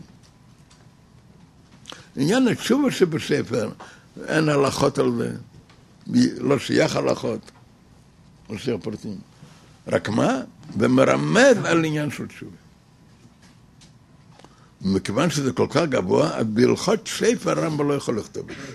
עניין התשובה שבספר, אין הלכות על זה, לא שייך הלכות, לא שייך פרטים. רק מה? ומרמז על עניין של תשובה. מכיוון שזה כל כך גבוה, בהלכות ספר הרמב"ם לא יכול לכתוב את זה.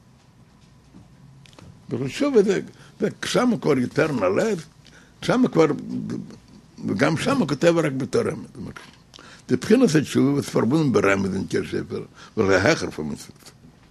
בתשובה זה שם כבר יותר נעלה, שם כבר, וגם שם כותב רק בתור רמז. זה בחינת התשובה וספרבון ברמז אין קר ספר, ולהכר פמיסות.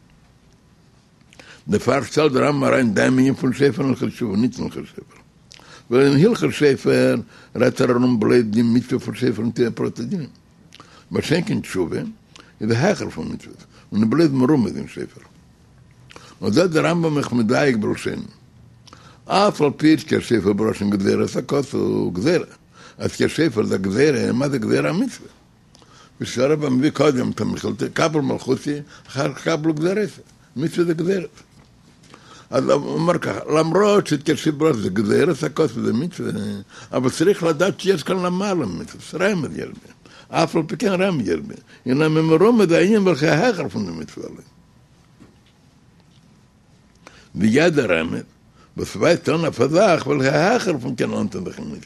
דבר סל דרם מראים די מינים פול ספר נלכל תשובה, ניצן נלכל ספר. ולהילכל ספר, רצה רנום בלי דין מצווה פול ספר נתיע פרוט הדינים. בשנקן תשובה, זה הכר פמיסות, ונבלד מרומז אין ספר. וזה דרם במחמדאיק בראשנו. אף על פיץ קר ספר בראשן גזרה, סקוס הוא גזרה. אז קר ספר זה גזרה, מה זה גזרה המצווה? ושהרבא מביא קודם את המחלטה, קבל מלכוסי, אחר כך קבלו גזרת. מצווה זה גזרת. אז הוא אומר ככה, למרות שתקשיב זה גזרת, סקוס וזה מצווה, אבל צריך לדעת שיש כאן למעלה מצווה, רמז יש בי. אף על פי כן רמז יש בי. הנה ממרום מדעים ולכי ההכר פון המצווה עליהם. ויד הרמז, בסביבה תון הפזח ולכי ההכר פון כן אונתן לכם מצווה.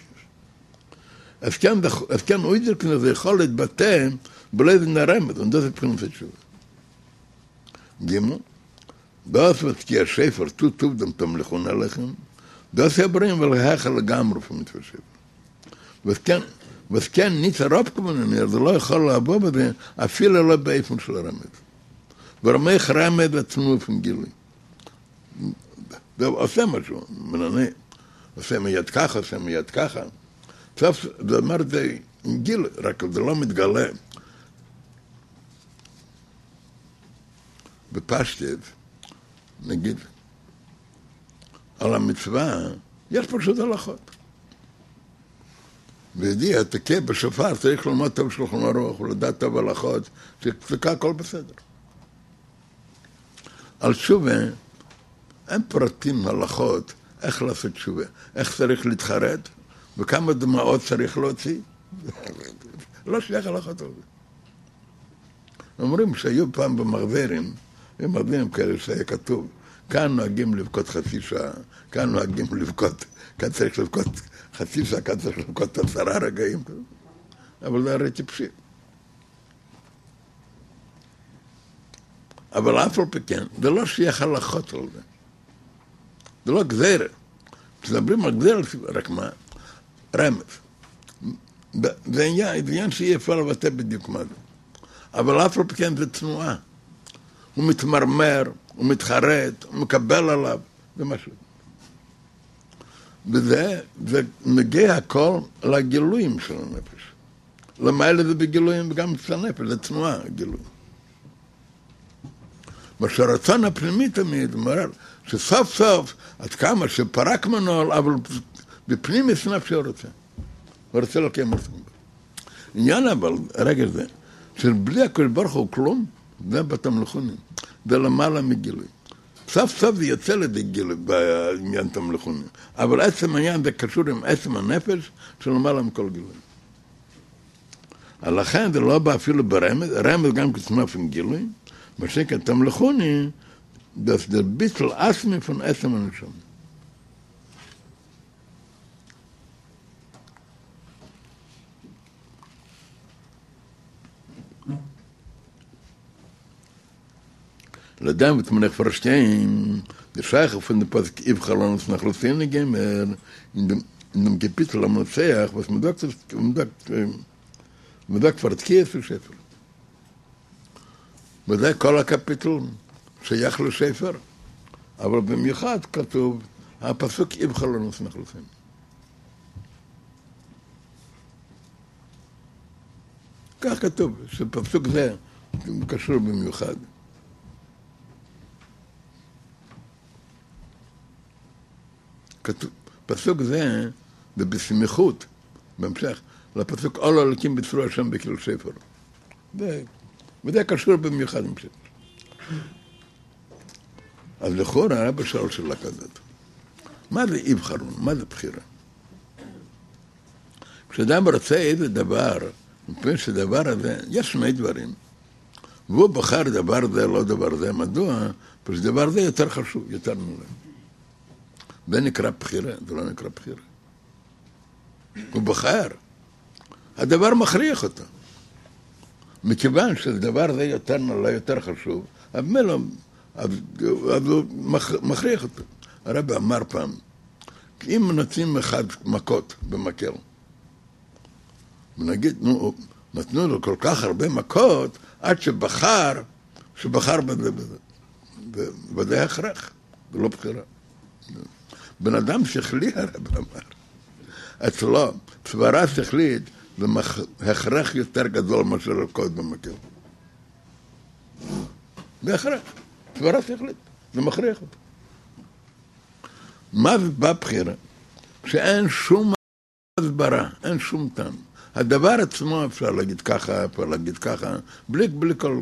אז כן הוא ידע כזה יכול להתבטא בלי זה נרמת, und das ist בחינת התשובה. גימו, das was כי הספר טוב דם תמלכון עליכם, das יברים ולהכר לגמרי פמיתו ספר. was כן ניצה רוב כמובן, זה לא יכול לעבור בזה, אפילו לא באיפון של הרמז. ורמך רמז עצמות גילוי. ועושה משהו, מננה, עושה מיד ככה, עושה מיד ככה. בסוף זה אומר זה גילוי, רק זה לא מתגלה. בפשטות, נגיד, על המצווה, יש פשוט הלכות. וידיע, תקע בשופר, צריך ללמוד טוב שולחן ערוך, ולדעת טוב הלכות, שתקע הכל בסדר. על תשובה, אין פרטים הלכות, איך לעשות תשובה, איך צריך להתחרט, וכמה דמעות צריך להוציא. לא שייך הלכות על זה. אומרים שהיו פעם במחזרים, במחזרים כאלה שהיה כתוב, כאן נוהגים לבכות חצי שעה, כאן נוהגים לבכות, כאן צריך לבכות חצי שעה, כאן צריך לבכות 10 רגעים, אבל זה הרי טיפשי. אבל אף על פי כן, זה לא שייך הלכות על זה. זה לא גזירה. כשדברים על גזירה, רק מה? רמז. זה עניין שיהיה אפשר לבטא בדיוק מה זה. אבל אף על פי כן זה תנועה. הוא מתמרמר, הוא מתחרט, הוא מקבל עליו, זה משהו. וזה מגיע הכל לגילויים של הנפש. למעלה זה בגילויים וגם אצל הנפש, זה תנועה, הגילויים. מה שהרצון הפנימי תמיד אומר שסוף סוף, עד כמה שפרק מנול, אבל בפנים יש נפש שהוא רוצה. הוא רוצה לקיים אותו. עניין אבל, רגע זה, שבלי הקדוש ברוך הוא כלום, זה בתמלכונים. זה למעלה מגילוי. סוף סוף זה יוצא לידי גילוי בעניין תמלכונים. אבל עצם העניין זה קשור עם עצם הנפש של למעלה מכל גילוי. לכן זה לא בא אפילו ברמז, רמז גם כסמף עם גילוי, מה שכן תמלכוני, זה ביטל עצמי פון עצם הנשום. Ladam mit mir verstehen, der Scheiche von der Pasuk Ibchalon nach Lucene Gemer in dem Kapitel am Moseach, was man sagt Fartkies für Schäfer. וזה כל הקפיטל שייך לשפר, אבל במיוחד כתוב הפסוק Ibchalon nach Lucene. כך כתוב, שפסוק זה קשור במיוחד. פסוק זה בסמיכות, בהמשך, לפסוק all אלוקים בצרו השם בכל שפר. וזה קשור במיוחד עם שפר. אז לכאורה הרב שאל שאלה כזאת. מה זה Ibchalon? מה זה בחירה? כשאדם רוצה איזה דבר, מפני שדבר הזה, יש שני דברים. והוא בחר דבר זה, לא דבר זה. מדוע? פשוט דבר זה יותר חשוב, יותר נולד. זה נקרא בחירה, זה לא נקרא בחירה. הוא בחר. הדבר מכריח אותו. מכיוון שהדבר הזה יותר נולד, יותר חשוב, אז הוא מכריח אותו. הרב אמר פעם, אם נותנים אחד מכות במקל, ונגיד, נתנו לו כל כך הרבה מכות, עד שבחר בזה. וזה הכרח, זה לא בחירה. בן אדם שכלי, הרב אמר, אצלו, סברה שכלית, זה הכרח יותר גדול מאשר לקוד במקל. זה הכרח, סברה שכלית, זה מכריח אותו. מה זה בבחירה? כשאין שום הסברה, אין שום טעם. הדבר עצמו אפשר להגיד ככה, אפשר להגיד ככה, בלי כל...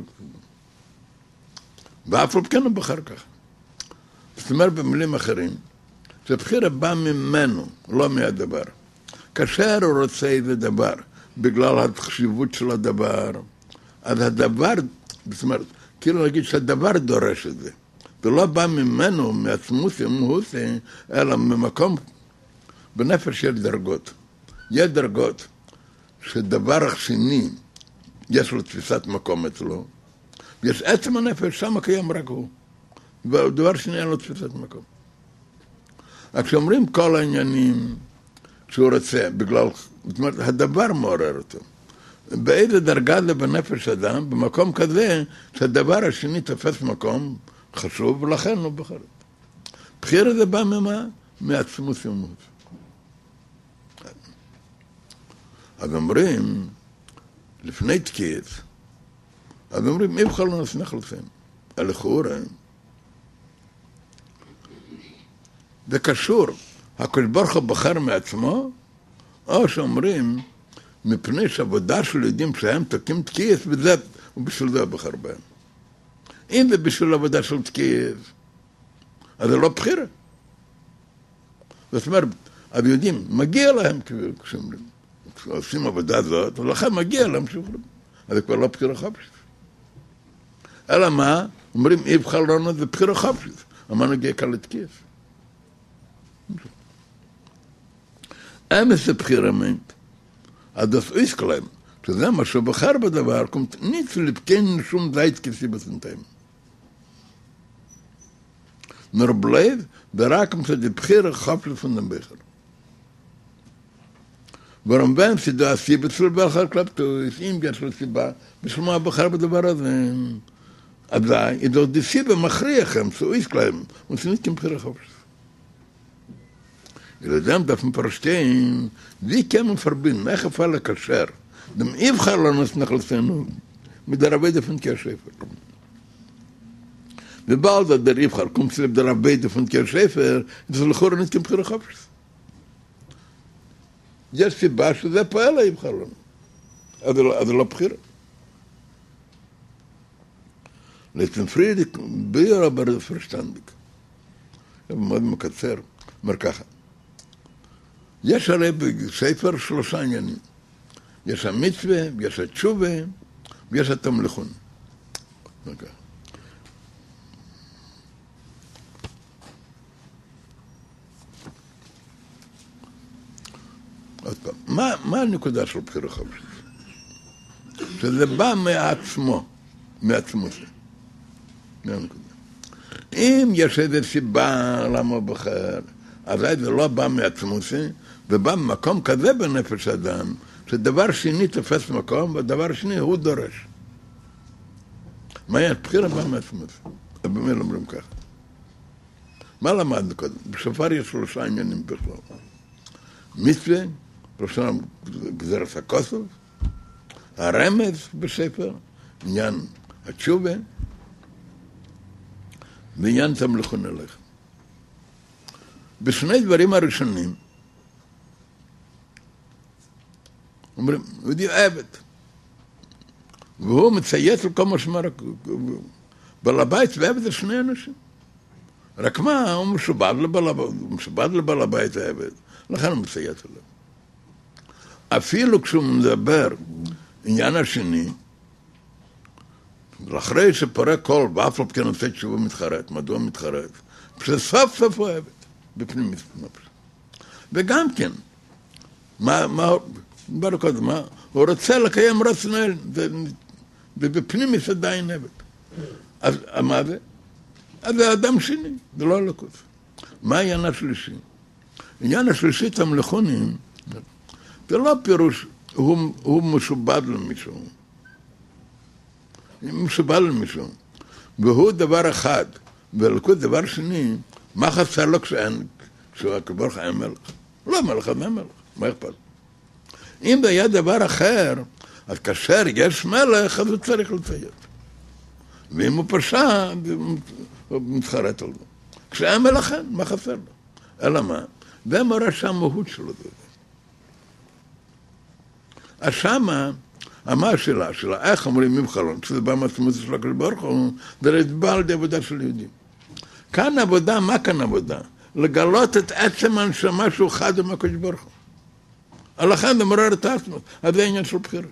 ואף על כן הוא בחר ככה. זאת אומרת במילים אחרים, שבחירה בא ממנו, לא מהדבר. כאשר הוא רוצה איזה דבר, בגלל החשיבות של הדבר, אז הדבר, זאת אומרת, כאילו להגיד שהדבר דורש את זה. זה לא בא ממנו, מעצמות ומהוסי, אלא ממקום, בנפש יש דרגות. יש דרגות שדבר שני, יש לו תפיסת מקום אצלו, יש עצם הנפש, שם קיים רק הוא. ודבר שני אין לו תפיסת מקום. רק כשאומרים כל העניינים שהוא רוצה, בגלל, זאת אומרת, הדבר מעורר אותו. באיזה דרגה זה בנפש אדם, במקום כזה שהדבר השני תופס מקום חשוב, ולכן לא בוחר. בחירה זה בא ממה? מעצמות יומות. אז אומרים, לפני תקיעת, אז אומרים, אי בכלל לא נסמך לכם. הלכאורה, זה קשור, הקדוש ברוך הוא בוחר מעצמו, או שאומרים, מפני שעבודה של יהודים שהם תוקעים תקיעת, וזה, ובשביל זה בוחר בהם. אם זה בשביל עבודה של תקיעת, אז זה לא בחירה. זאת אומרת, היהודים, מגיע להם כשאומרים, כשעושים עבודה זאת, ולכן מגיע להם שאומרים, אז זה כבר לא בחירה חופשית. אלא מה? אומרים, אי בכלל לא זה בחירה חופשית. מה נגיע כאן לתקיעת? אמס זה בחירה מנט. אז זה איסק להם, שזה מה שהוא בחר בדבר, kommt nicht zu לבכן שום זית כסי בסנטיים. nur bleibt, ורק אם זה בחירה חופשית von dem Becher. Warum wenn sie da Siebe zu Becher klappt, ist ihm jetzt schon Siebe, בשביל מה בחר בדבר הזה? אזי, איזו די סיבה מכריח הם, so ist leben, und sie nicht im בחירה חופשית. Dem darf man verstehen, wie kann man verbinden, איך אפשר לקשר, dem אי בכלל לא נסמך לכנו, mit der Arbeiter von Kirchschäfer. ובעל זה der אי בכלל, kommt zu der Arbeiter von Kirchschäfer, זה לכאורה nicht im בחירה חופשית. יש סיבה שזה פועל אי בכלל לא. אז זה לא בחירה. Letzten Friedrich, ביור aber verstandig. מאוד מקצר, אומר ככה. יש הרי בספר 3 עניינים. יש המצווה, יש התשובה, ויש התמלכון. עוד פעם, מה הנקודה של בחירה חופשית? שזה בא מעצמו, מעצמו זה. זה הנקודה. אם יש איזו סיבה למה הוא בוחר, אז זה לא בא מעצמו זה, ובא ממקום כזה בנפש אדם, שדבר שני תופס מקום, ודבר שני הוא דורש. מה היה? בחירה בא מעצמו זה. במיל אומרים ככה. מה למדנו קודם? בשופר יש 3 עניינים בכלל. מצווה, פרשון גזרת הכוסף, הרמז בספר, עניין התשובה, ועניין תמלכון אליך. בשני דברים הראשונים, אומרים, הוא עבד, והוא מצייץ לכל משמר, בעל הבית ועבד זה 2 אנשים. רק מה, הוא משובד לבעל הבית העבד, לכן הוא מצייץ עליו. אפילו כשהוא מדבר עניין השני, לאחרי שפורק קול, ואף לא כן עושה תשובה מתחרט, מדוע מתחרט? שסוף סוף הוא עבד, בפנים נפש. וגם כן, הוא רוצה לקיים רצונל, ובפנים יש עדיין עבד. אז מה זה? אז זה אדם שני, זה לא הלכות. מה העניין השלישי? העניין השלישי, תמלכונים, זה לא פירוש, הוא משובד למישהו. משובד למישהו. והוא דבר אחד, והלכות דבר שני, מה חסר לו כשהקדוש היה מלך? לא מלך, אז מלך, מה אכפת? אם זה היה דבר אחר, אז כאשר יש מלך, אז הוא צריך לציית. ואם הוא פשע, הוא מתחרט על זה. כשהיה מלך, מה חסר לו? אלא מה? זה מראה שהמהות שלו. אז שמה, מה השאלה? איך אומרים מבחלון? כשזה בא מהצמות של הקדוש ברוך הוא, זה להתבע על ידי עבודה של יהודים. כאן עבודה, מה כאן עבודה? לגלות את עצם הנשמה שהוא חד עם הקדוש ברוך הוא. לכן זה מראה את עצמו. אז זה עניין של בחירה.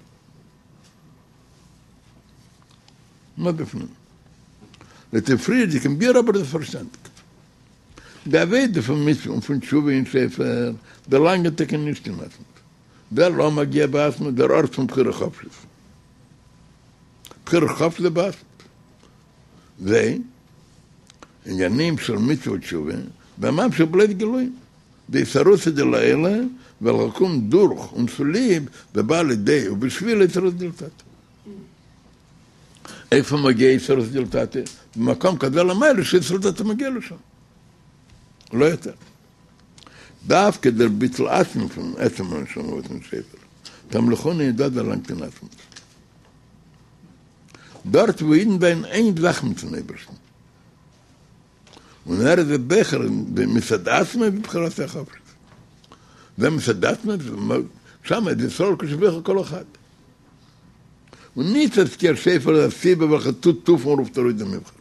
מה בפנים? לתפריד, kann wir aber das verstanden. Der Wede von Mitzvah und von Tshuva in Sefer, der lange Tecken nicht gemacht. Der לא מגיע בעצמו, der Ort von בחירה חופשית. בחירה חופשית בעצמו. ועניינים של מצווה ותשובה, במם של בלית גילויים. ויסרוס את זה לאלה, ולקום דורך ונסוליב ובא לידי ובשביל יצרות דלתת. איפה מגיע יצרות דלתת? במקום כזה למעלה שיצרות דלתת מגיע לשם. לא יותר. דווקא der ביטל עצמם von עצמם schon mit dem Schäfer. תמלכו נעדד על הנקטנתם. dort wo ihnen bei ein Dach mit den Ebersten. Und der Becher מצד עצמם בבחירת החופש. זה מצד עצמם, שם זה סול כשבך כל אחד. וניצת תזכיר שפר הסיבה ולחתות טוף מרוב תוריד המבחר.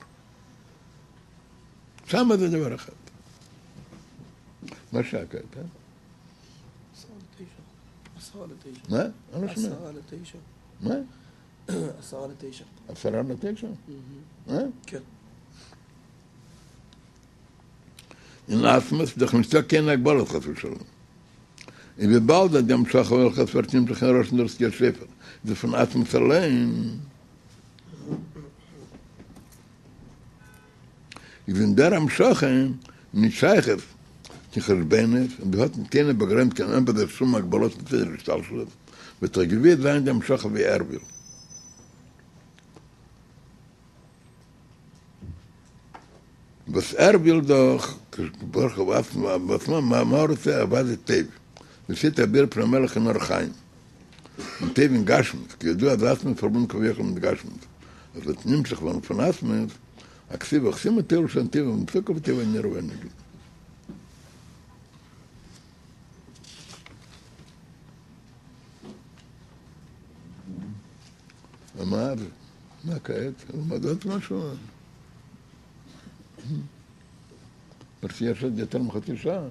שם זה דבר אחד. מה שקעת, אה? 10:09. מה? אני לא שומע. 10:09. מה? 10:09. 10:09? כן. In Asmus, doch nicht so kein Agbalat hat schon. Und wie bald hat dem Schach auch das Vertim zu kein Rosh durch die Schäfer. Das von Asmus allein. Ich bin der am Schach nicht scheichert. Die Gerbeinet, und wir hatten keine begrenzt, kein Amt, das schon Agbalat mit der Stahlschule. Und der Gewicht war in dem Schach wie will. Was will doch, מה רוצה עבד את טייב? ושית אביר פרמלך אין אורחיים. טייב עם גשמת, כי ידוע עד עצמת פרבון כביך עם גשמת. אז נמשך ונפן עצמת, הכסיב הכסים את טייב של טייב, ומצוקו בטייב אני רואה נגיד. אמר, מה כעת? למדות משהו? מרצי ישד יותר מחצי שעה.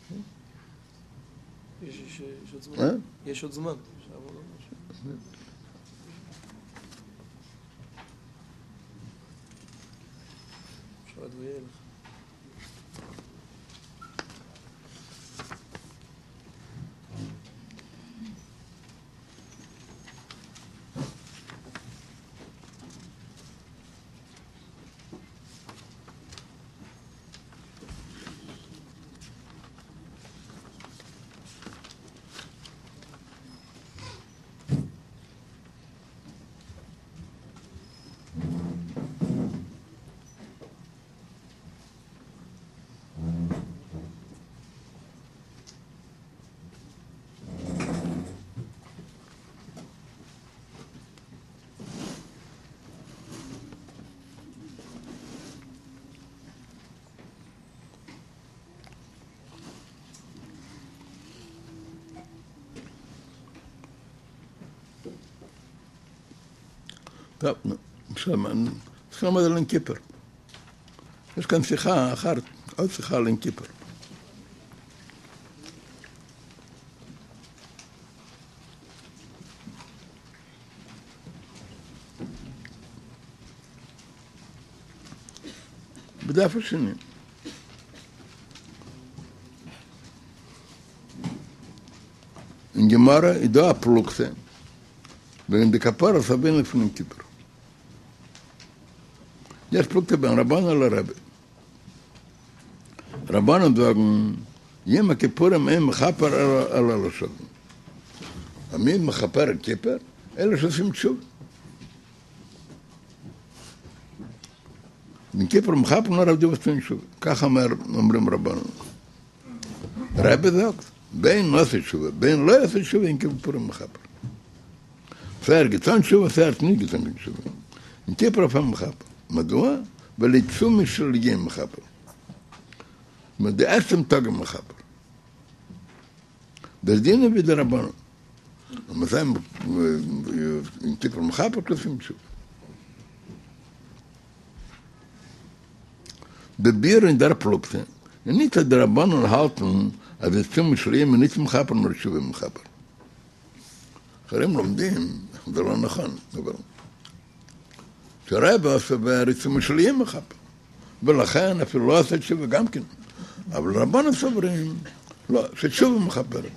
יש עוד זמן. יש עוד זמן. אפשר לדבר לך. טוב, צריכים ללמוד על אינקיפר. יש כאן שיחה אחרת, עוד שיחה על אינקיפר. בדף השני. in Gemara, idea plukse, wenn die Kapara verbinden von dem Kippur. Jetzt plukte beim Rabban oder Rebbe. Rabbanen sagen, Yom Kippurim ein Mechaper ala Loshavim. Amid Mechaper Kippur, אלה שעושים תשובה. בכיפר מחפר לא רבדו בסטין תשובה. כך אומרים רבנו. רבי זאת, בין לא עושה תשובה, בין לא עושה תשובה, אין כיפר מחפר. פייר גצון תשובה, פייר תני גצון תשובה. אין כיפר אפם מחפר. מדוע? וליצום משלגים מחפר. מדעצם תוגם מחפר. בזדינה בידי רבנו. מתי עם כיפר מחפר כלפים תשובה. בביר אין דר פלוקטה, nicht der Rabbanon halten, als es zum Schleim nicht מחפר, nur תשובה מחפר. אחרים לומדים, זה לא נכון, אבל שרבא עושה בריצום שלים מחפר, ולכן אפילו לא עושה תשובה גם כן. אבל רבנו סוברים, לא, שתשובה מחפרת.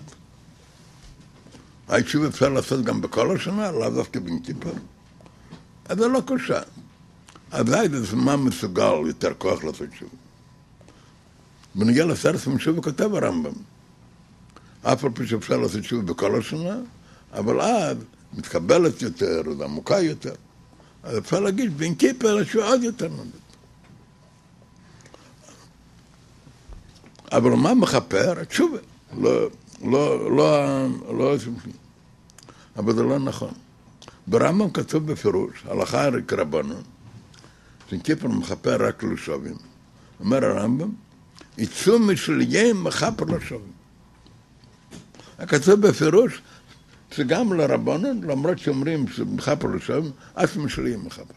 התשובה אפשר לעשות גם בכל השנה, לאו דווקא בין כיפר. אז זה לא קשה. אז זה מה מסוגל יותר כוח לעשות תשובה. בנגיע לסרס תשובה כותב הרמב"ם. אף על פי שאפשר לעשות תשובה בכל השנה, אבל אז מתקבלת יותר, ועמוקה יותר. אז אפשר להגיד, בין כיפר התשובה עוד יותר נודד. אבל מה מכפר? התשובה. לא אבל זה לא נכון. ברמב"ם כתוב בפירוש, הלכה כרבנן, שכיפר מכפר רק לשובים. אומר הרמב"ם, עיצום משליים מכפר לשובים. הכתוב בפירוש, שגם לרבנן, למרות שאומרים שמכפר לשובים, אף משליים מכפר.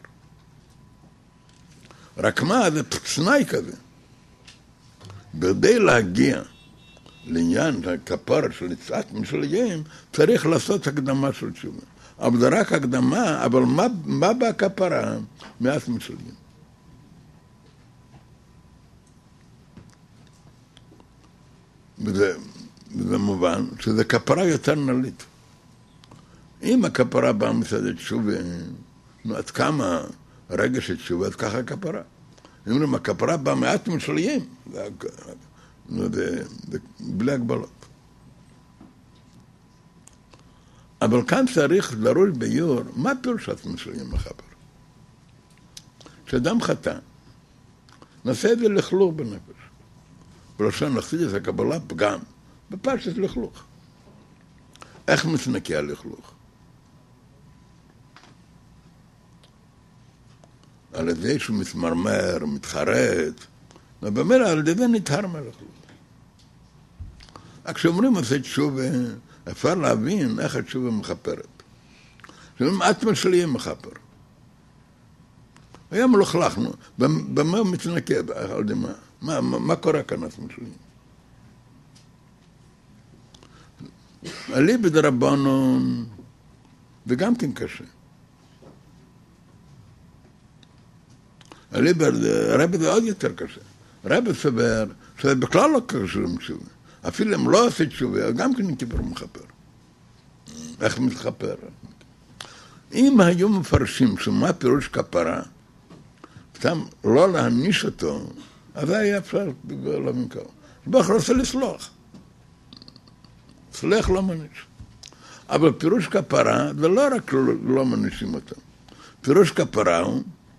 רק מה, זה תנאי כזה. כדי להגיע לעניין הכפר של יצאת משליים, צריך לעשות הקדמה של תשובה. אבל זה רק הקדמה, אבל מה בכפרה מעט משליים? וזה מובן שזה כפרה יותר נלית. אם הכפרה באה מצד תשובה, עד כמה רגש של תשובה, אז ככה הכפרה. אם הכפרה באה מעט משליים, זה בלי הגבלות. אבל כאן צריך דרוש ביור, מה פירוש עד משליים מכפר? כשאדם חטא, נעשה את זה לכלוך בנפש. בלשון חסידות הקבלה פגם, בפשט לכלוך. איך מתנקה לכלוך? על ידי שהוא מתמרמר, מתחרט, ובאמת על ידי נטהר מהלכלוך. רק כשאומרים עושה תשובה, אפשר להבין איך התשובה מכפרת. כשאומרים את משליים מכפר. היום לא חלכנו, במה הוא מתנקה? מה קורה כאן את משליים? עלי בדרבנן, וגם כן קשה. הרבי זה עוד יותר קשה. הרבי סבר שזה בכלל לא קשה לתשובה. אפילו אם לא עושה תשובה, גם כן כיפר מכפר. איך מתכפר? אם היו מפרשים שמה פירוש כפרה, סתם לא להעניש אותו, אז היה אפשר לא מנכר. שבח רוצה לסלוח. סלח לא מניש. אבל פירוש כפרה, זה לא רק לא מנישים אותו. פירוש כפרה הוא,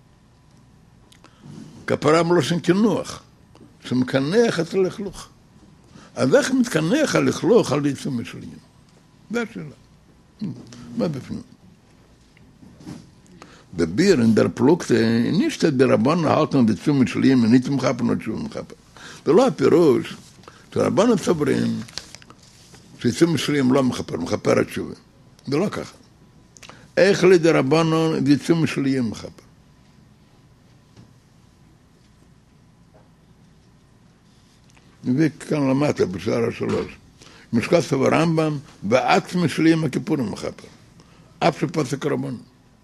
כפרה מלושן כנוח, שמקנח את הלכלוך. אז איך מתקנח הלכלוך על עיצום משליים? זה השאלה. מה בפנים? בביר, אין דר פלוקטה, נישת ברבון להלטנו בעיצום משליים, ניצום מכפר, נתשוב מכפר. זה לא הפירוש, שרבון סוברים, שעיצום משליים לא מכפר, מכפר התשובה. זה לא ככה. איך לדרבון בעיצום משליים מכפר? מביא כאן למטה, בשער 3. משקל סוף הרמב"ם, ואת משליים הכיפורים מכפר. אף שפסק רבון.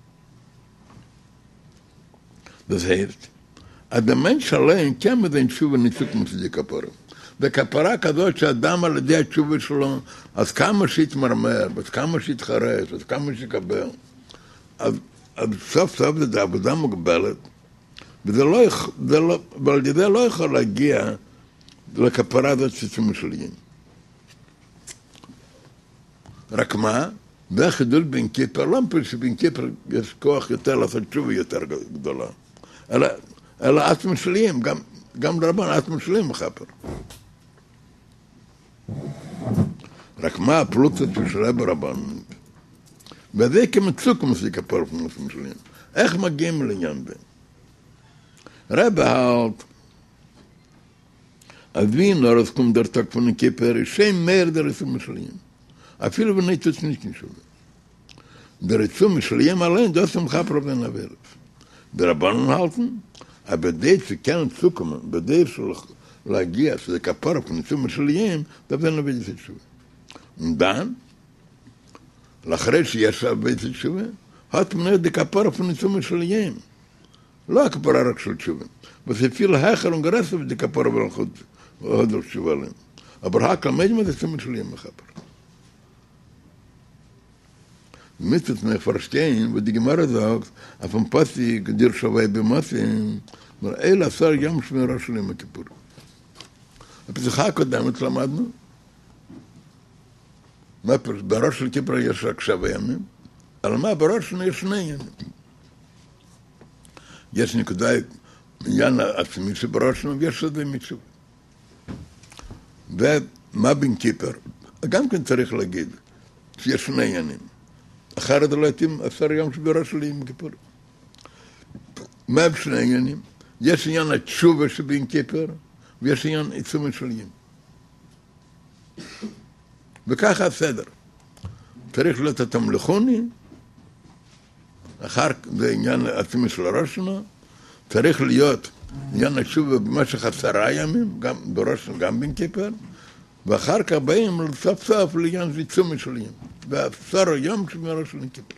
Das heißt, der Mensch allein kann mit den Tshuva nicht zukommen zu den Kapara. וכפרה כזאת שאדם על ידי התשובה שלו, אז כמה שיתמרמר, אז כמה שיתחרש, אז כמה שיקבל, אז סוף סוף זה עבודה מוגבלת, ועל ידי לא יכול להגיע לכפרה הזאת של משליים. רק מה? והחידול בין כיפר, לא מפני שבין כיפר יש כוח יותר לעשות תשובה יותר גדולה, אלא את משליים, גם לרבן את משליים מכפר. רק מה הפלוצות ששרה ברבן? וזה כמצוק מסי כפר פנוס משליים. איך מגיעים לעניין זה? רבי האלט, אבין אורס קום דר תקפון כיפר, שם מאיר דר עיצום משליים. אפילו בני תוצניק נשובה. דר עיצום משליים עליהם דוסם מכפר בן אברף. ברבן האלטן, אבל די שכן צוקם, בדי של להגיע, שזה כפר פנוס משליים, דבן אברף את תשובה. דן, לאחרי שיש אברף את תשובה, hat man die Kapara von den Zummen Schaliyim. לא הכפרה רק של תשובה. וזה אפילו האחר ונגרס ודי כפרה ולחוד הודו תשובה להם. אבל הקל מג'מה זה צומם שליים מחפר. מיסטת מפרשטיין, ודי גמר הזאת, אפן פסי גדיר שווי במסים, אלה 10 יום שמירה שלהם הכיפור. בפסחה הקודמת למדנו, מה פירוש? בראש של כיפור יש רק 7 ימים, אבל מה בראש שלנו יש 2 ימים. יש נקודה, עניין עצמי שבראש שלנו ויש שדה מצווה. ומה בין כיפור? גם כן צריך להגיד שיש 2 ימים. אחרת לא הייתם 10 יום שבראש שלי עם כיפור. מה ב2 עניינים? יש עניין התשובה שבין כיפור, ויש עניין עיצום שליים. וככה הסדר. צריך להיות התמלכוני, אחר זה עניין עצמי של הראש שלנו, צריך להיות עניין התשובה במשך 10 ימים, גם בראש גם בין כיפור, ואחר כך באים לסוף סוף לעניין עיצום שליים. ו10 יום שבראש של כיפור.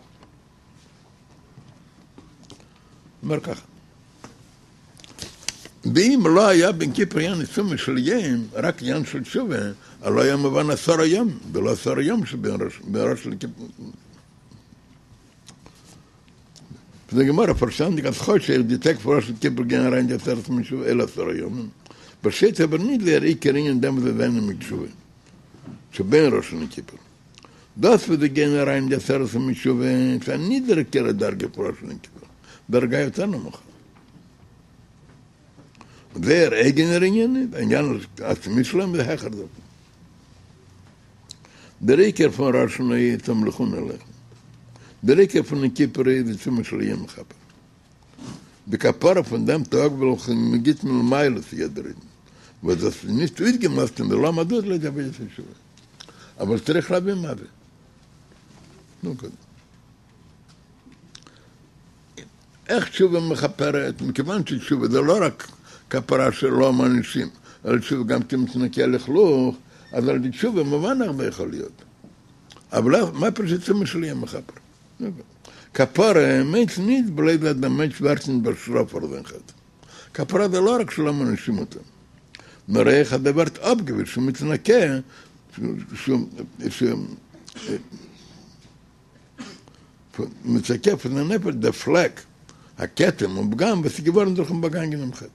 אומר ככה. ואם לא היה בין כיפור עניין עיצום שליים, רק עניין של תשובה, לא היה מובן 10 יום, ולא 10 יום שבראש של כיפור. זה גמר הפרשנתי, אז חוי שהרדיתק בראש של כיפור גן הרעין יצרת מתשובה, אל 10 יום. בשית הברנית להראי קרין דם ודן מתשובה, שבין ראש של כיפור. Das wird generell der Service mit Schuwe, für niedrigere Darge Proschen. Darga יותר נמוכה. זה eigene Ringen, העניין עצמי שלהם זה החר זאת. דריקר von Raschen היא תמלכון עליך. דריקר von כיפורי זה צומה של ים מחפר. בכפרה von dem Tag will מגיט מלמיילס ידרים. וזה nicht uitgemacht, ולא מדוד לדבר את השווה. אבל צריך להבין מה זה. נו כזה. איך תשובה מחפרת? מכיוון שתשובה זה לא רק כפרה שלא מענישים, אבל תשובה גם תמצנקי לכלוך, אז על תשובה מובן הרבה יכול להיות. אבל מה פרשצומה שלי המחפר? כפרה, מייץ ניד בלי לדמת שוורצן בשרופר זנחת. כפרה זה לא רק שלא מענישים אותם. נראה איך הדבר תאבגבר, שהוא מצנקה, מצקף את הנפל דפלק, הכתם ובגם, וסגיבורן דרכם בגנגן המחת.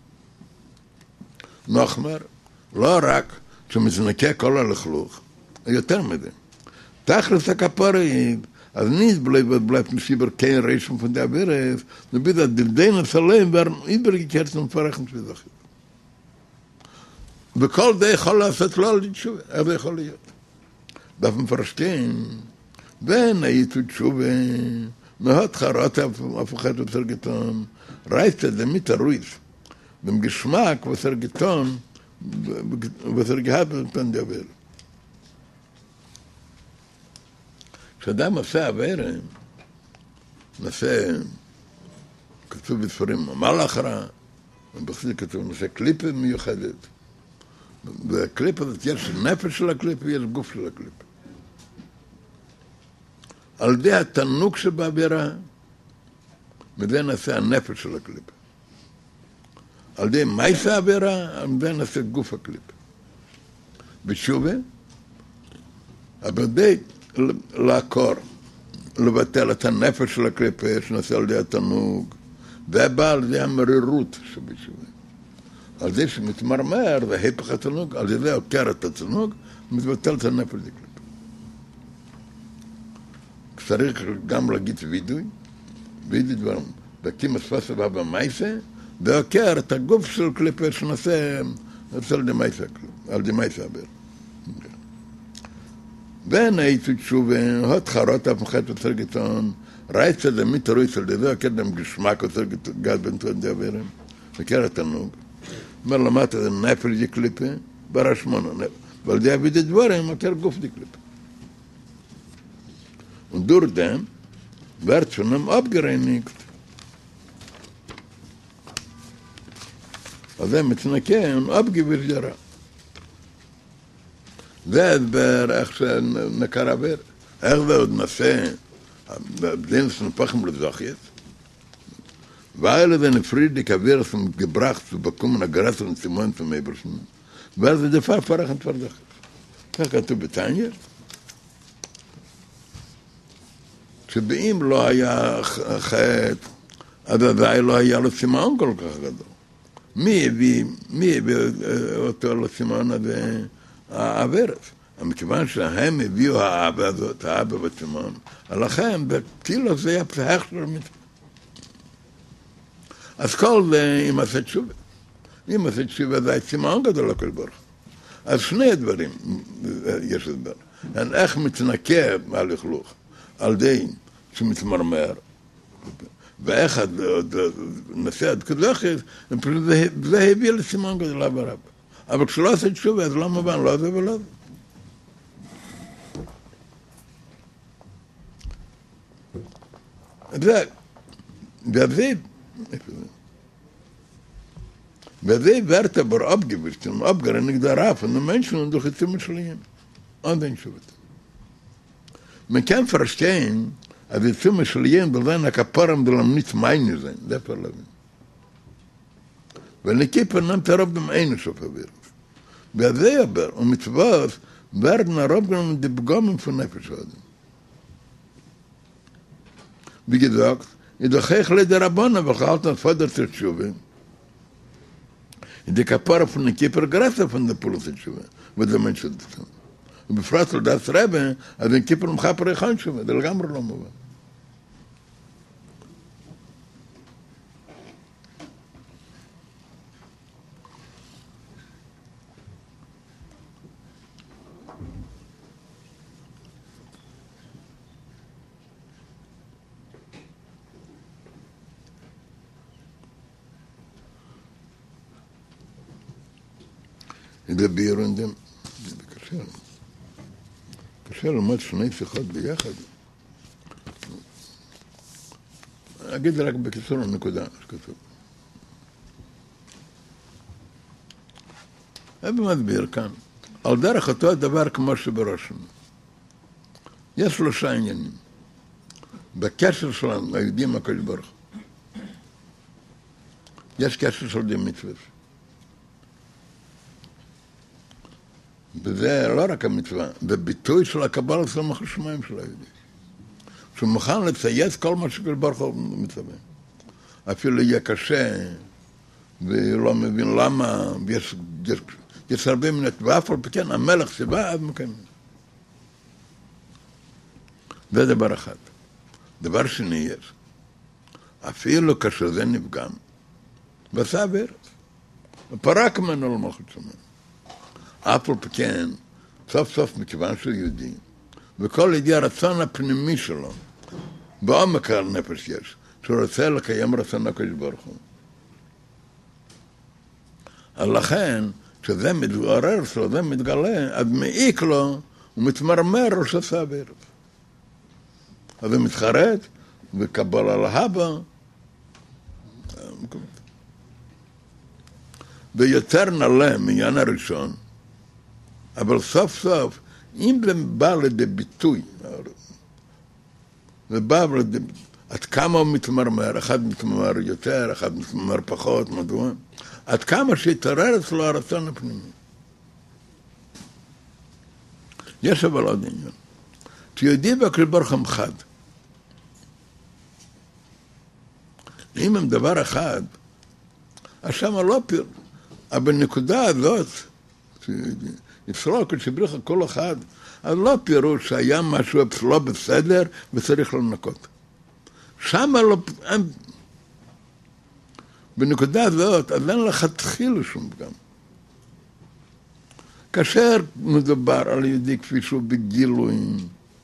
נוחמר, לא רק שמצנקה כל הלכלוך, יותר מזה. תכלס הכפרי, אז ניס בלייב משיבר קיין רשם פנדה ברף, נביד הדלדין הסלם, ואיברגי קרצם פרחם שזכית. וכל זה יכול לעשות לא על תשובה, איך זה יכול להיות? דף מפרשקים, ונהיתו תשובה, מאוד חרות הפוכת וסרגטון, רייסת זה מתארויס, במגשמק וסרגטון, וסרגהת ופנדבר. כשאדם עושה עברם, נעשה, כתוב בספרים, מלאך רע, ובחסיד כתוב, נעשה קליפה מיוחדת. והקליפ הזאת יש נפש של הקליפ ויש גוף של הקליפ. על ידי התנוג שבעבירה, מזה נעשה הנפש של הקליפ. על ידי מייס העבירה, על ידי נעשה גוף הקליפ. בתשובה, אבל ידי לעקור, לבטל את הנפש של הקליפ, שנעשה על ידי התנוג, ובא על ידי המרירות שבתשובה. על זה שמתמרמר, והיפך התנוג, על זה עוקר את התנוג, מתבטל את הנפש לקליפ. צריך גם להגיד וידוי דברים, להקים הספס הבא במייסה, ועוקר את הגוף של קליפה שנעשה על דמייסה הבר. ונהיתו תשובה, הות חרות הפחת וסרגטון, רייצה דמית רויס על זה, עוקר דם גשמק וסרגטון, גד בנתון דברם, עוקר התנוג. אומר למטה זה נפל די קליפה, ברשמונו נפל. ועל די אבידי דבורם, עוקר גוף די קליפה. Und durch dem wird von ihm abgereinigt. Also מתנקה und abgewirrt. זה הסבר איך שנקר עבר. איך זה עוד נעשה, בדין סנפחם לזוכית. ואלה נפרידיק אוויר גברחת ובקום נגרס ונסימון ומייברשן. ואז זה דפר פרחן פרדחת. כך כתוב בתניא. שבאם לא היה חטא, אז עדיין לא היה לו סימן כל כך גדול. מי הביא אותו לסימן הזה? העברת. מכיוון שהם הביאו האבא הזאת, האבא בתימון, לכן כאילו זה היה פתח של המצווה. אז כל זה אם עשה תשובה. אם עשה תשובה זה סימן גדול לכל ברוך. אז שני הדברים יש לדבר. איך מתנקה מהלכלוך, על די שמתמרמר, ואיך נעשה עד כדלכת, זה הביא לסימן גדול ברב. אבל כשלא עשה תשובה, אז לא מובן, לא זה ולא זה. וזה werte aber abgewischt und abgerennt darauf von den Menschen und durch die Zimmerschlien. Und den Schubert. Man kann verstehen, dass die Zimmerschlien bei seiner Kaparam sollen nicht meine sein. Das verleben. Weil die Kippe nimmt auf dem einen Schuf erwirrt. וזה aber, ומצוות, werden herabgenommen die Begonnen von Nefesh Adam. Wie gesagt, ידחך לידי רבונה וחלט נפודר תשובה. Die Kapara von der Kippur größer von der Pulse Tshuva, wo der Mensch das tun. Und befragt das Rebbe, als den Kippur im Kapar Echon Tshuva, der Gammer לא מובן. ידבר עם dem, זה קשה ללמוד שני שיחות ביחד. אגיד רק בקיצור הנקודה שכתוב. אבא מסביר כאן, על דרך אותו הדבר כמו שבראשנו. יש 3 עניינים. בקשר שלנו, היהודים הקדוש ברוך הוא. יש קשר של די מצוות. וזה לא רק המצווה, זה ביטוי של הקבלה של המחשמיים של היהודי. שהוא מוכן לצייץ כל מה שקל ברוך הוא מצווה. אפילו יהיה קשה, ולא מבין למה, יש הרבה מנת, ואף על פי כן המלך שבא, אז מקיים. זה דבר אחד. דבר שני יש, אפילו כאשר זה נפגם, ועשה בארץ, ופרק ממנו למלכות שמיים. אף על פי כן, סוף סוף מכיוון שהוא יהודי, וכל ידי הרצון הפנימי שלו, בעומק הנפש יש, שהוא רוצה לקיים רצון הקדוש ברוך הוא. לכן, כשזה מתעורר אצלו, זה מתגלה, אז מעיק לו, הוא מתמרמר על שעשה בערב. אז הוא מתחרט, וקבל על ההבא, ויותר נעלה מעניין הראשון, אבל סוף סוף, אם זה בא לידי ביטוי, זה בא לידי, עד כמה הוא מתמרמר, אחד מתמרמר יותר, אחד מתמרמר פחות, מדוע? עד כמה שהתעורר אצלו הרצון הפנימי. יש אבל עוד עניין. שיודעים והקדוש ברוך הוא חד. אם הם דבר אחד, אז שמה לא פיר. אבל בנקודה הזאת, אצלו הקדוש ברוך הוא כל אחד, אז לא פירוש שהיה משהו אצלו בסדר וצריך לנקות. שמה לא... בנקודה הזאת, אז אין לך תחיל שום פגם. כאשר מדובר על יהודי כפי שהוא בגילויים,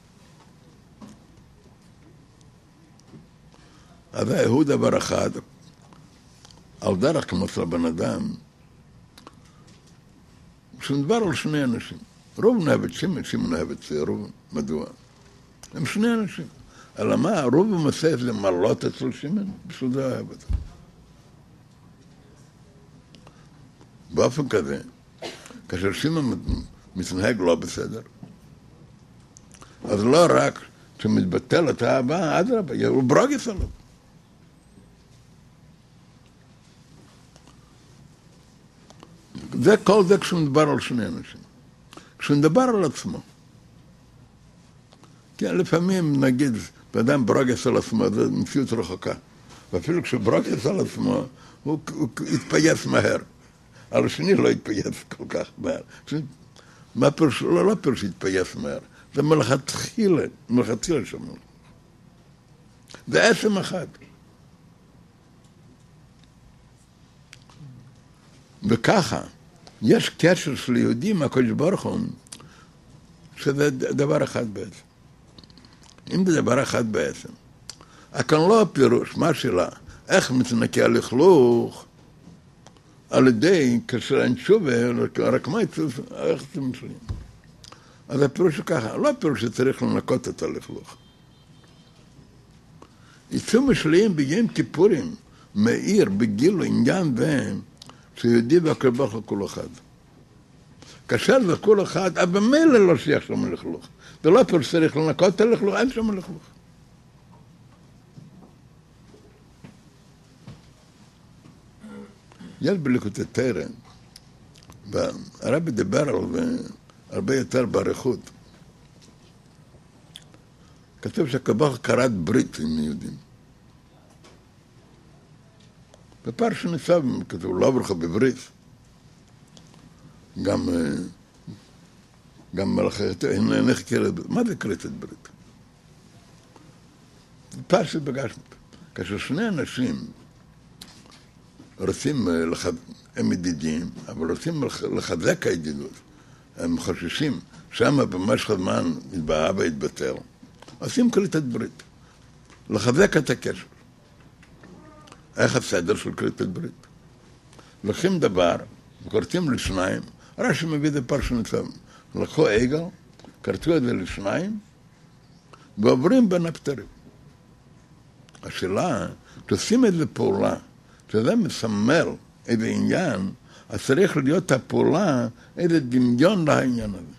אז הוא דבר אחד, על דרך כמו של הבן אדם, שמדבר על שני אנשים. רוב נאהבת שמעון נאהבת רוב, מדוע? הם שני אנשים. אלא מה, רוב ומסע זה מרלות אצל שמעון, פשוט זה אוהב אותו. באופן כזה, כאשר שמעון מתנהג לא בסדר, אז לא רק שמתבטל את האהבה, אדרבה, הוא ברוגס עליו. זה כל זה כשמדבר על שני אנשים. כשמדבר על עצמו. כן, לפעמים נגיד, באדם ברוגס על עצמו, זה מציאות רחוקה. ואפילו כשברוגס על עצמו, הוא יתפייס מהר. על השני לא יתפייס כל כך מהר. מה פירוש? לא פירוש להתפייס מהר. זה מלכתחילה שם. זה עצם אחד. וככה, יש קשר של יהודים, הקדוש ברוך הוא, שזה דבר אחד בעצם. אם זה דבר אחד בעצם, כאן לא הפירוש, מה השאלה? איך מתנקה הלכלוך על ידי כאשר אין תשובה, רק מה יצוף, איך זה משלים? אז הפירוש הוא ככה, לא הפירוש שצריך לנקות את הלכלוך. יצאו משלים ביום כיפורים, מאיר בגילו עניין בהם, שיהודי והקדוש ברוך הוא כל אחד. כאשר זה כל אחד, אבל במילא לא שייך שם לכלוך. זה לא פירוש שצריך לנקות את הלכלוך, אין שם לכלוך. יש בליקוטי תורה, והרבי דיבר על זה הרבה יותר באריכות. כתוב שהקדוש כרת ברית עם יהודים. בפרשת ניצב כתוב, לא ברכה בברית. גם מלאכי, אין איך קראת ברית. מה זה כרתת ברית? פרשת בגשמת. כאשר שני אנשים רוצים, הם ידידים, אבל רוצים לחזק הידידות. הם חוששים, שמה במשך הזמן האבא יתבטל. עושים כרתת ברית. לחזק את הקשר. איך הסדר של כרתת ברית? לוקחים דבר, כורתים לשניים, רש"י מביא את הפרשת ניצב. לקחו עגל, כרתו את זה לשניים, ועוברים בין הפטרים. השאלה, תעשים איזה פעולה, שזה מסמל איזה עניין, אז צריך להיות הפעולה, איזה דמיון לעניין הזה.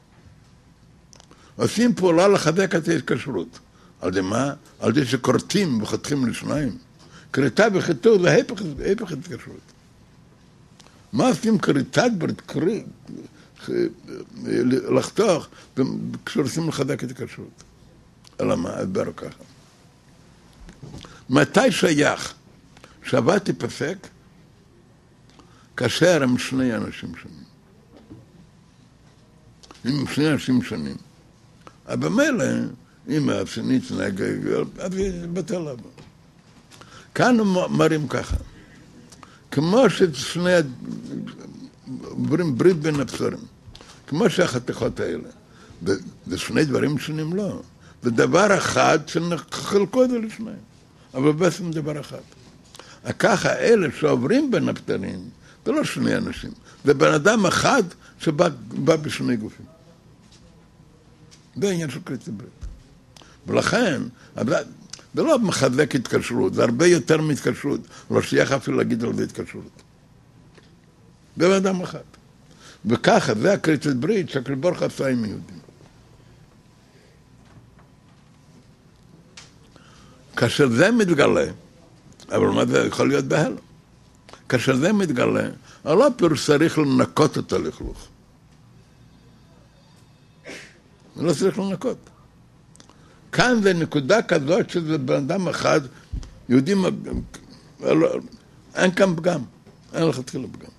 עושים פעולה לחזק את ההתקשרות. על זה מה? על זה שכורתים וחותכים לשניים. כריתה וחיתור זה ההפך התקשרות. מה עושים כריתת ברית, לחתוך, כשרוצים לחזק את ההתקשרות? אלא מה? הסבר ככה. מתי שייך שבת תיפסק? כאשר הם שני אנשים שונים. אם שני אנשים שונים. אבל במילא, אם השני תנהג, אז יבטל לבוא. כאן מראים ככה. כמו ששני ברית בין הבשרים. כמו שהחתיכות האלה. זה שני דברים שונים לא. זה דבר אחד שחלקו את זה לשניים. אבל בעצם דבר אחד. ככה אלה שעוברים בין הבשרים, זה לא שני אנשים. זה בן אדם אחד שבא בשני גופים. זה עניין של כרתת ברית. ולכן, זה לא מחזק התקשרות, זה הרבה יותר מהתקשרות. לא שייך אפילו להגיד על זה התקשרות. זה בן אדם אחד. וככה, זה הכרתת ברית שהקדוש ברוך הוא עשה עם יהודים. כאשר זה מתגלה, אבל מה זה יכול להיות בהלם? כאשר זה מתגלה, לא פירוש צריך לנקות את הלכלוך. לא צריך לנקות. כאן זה נקודה כזאת שזה בן אדם אחד, יהודים, אין כאן פגם, אין לך תחילה פגם.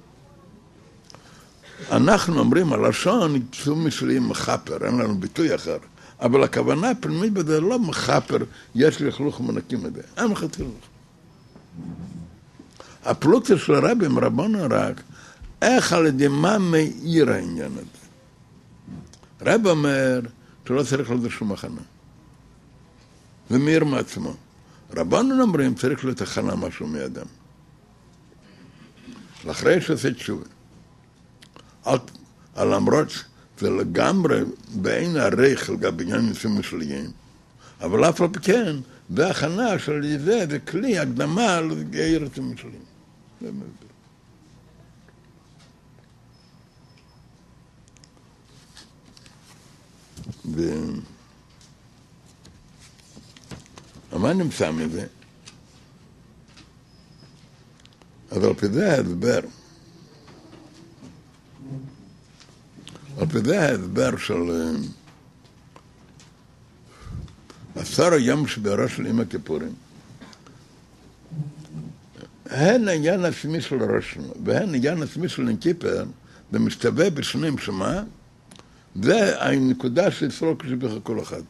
אנחנו אומרים, הלשון יצאו משלי מחפר, אין לנו ביטוי אחר, אבל הכוונה הפנימית בזה לא מחפר, יש לכלוך מנקים את זה, אין לך תחילה. הפלוגתא של הרבי עם רבנו רק, איך על ידי מה מאיר העניין הזה. רב אומר, שלא צריך לזה שום הכנה. ומאיר מעצמו. רבנו אומרים, צריך להיות הכנה משהו מאדם. לאחרי שעושה תשובה. למרות זה לגמרי בעין הרייך לגבי עניין ניסים משליים. אבל אף על כן, זה הכנה של זה, זה כלי הקדמה לעיר ניסים משליים. זה מסביר. מה נמצא מזה? אז על פי זה ההסבר. על פי זה ההסבר של 10 יום שבראש של יום הכיפורים. הן העניין עצמי של ראשנו, והן העניין עצמי של יום כיפר, ומשתווה בשניהם שמה? זה הנקודה של ישראל כשבך כל אחד.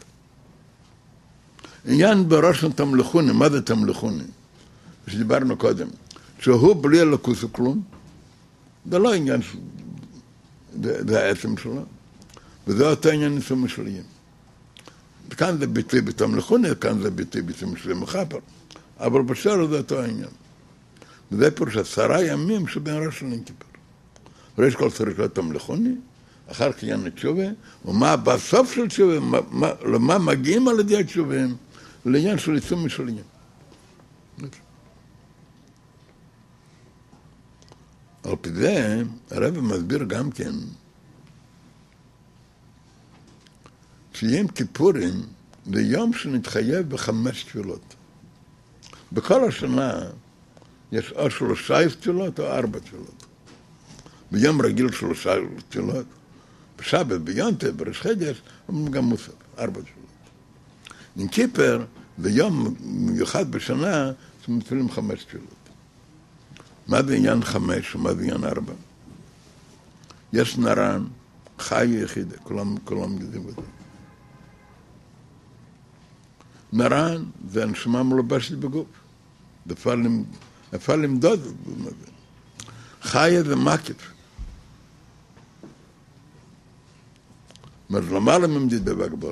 עניין בראשון תמלכוני, מה זה תמלכוני? שדיברנו קודם, שהוא בלי אלוקות וכלום, זה לא עניין, זה העצם שלו, וזה אותו עניין ניסום משליים. כאן זה ביטוי בתמלכוני, כאן זה ביטוי ניסום משליים מחפר, אבל בשאר זה אותו העניין. וזה פירוש 10 ימים שבין ראשון ליום כיפור. ראש כל צריך להיות תמלכוני, אחר כך עניין התשובה, ומה בסוף של תשובה, למה מגיעים על ידי התשובה, לעניין של ניסום משליים. על פי זה, הרב מסביר גם כן, שיום כיפורים זה יום שנתחייב ב5 תפילות. בכל השנה יש או 3 תפילות או 4 תפילות. ביום רגיל 3 תפילות, בשבת, ביונטה, בראש חודש, גם מוסף, 4 תפילות. עם כיפר, ביום מיוחד בשנה, מתפילים 5 תפילות. מה זה עניין 5 ומה זה עניין 4? יש נרן, חי יחידה, כולם יודעים את זה. נרן זה הנשמה מלובשת בגוף. אפשר למדוד את זה. חיה זה מקיף. למעלה ממדידה בהגבלה.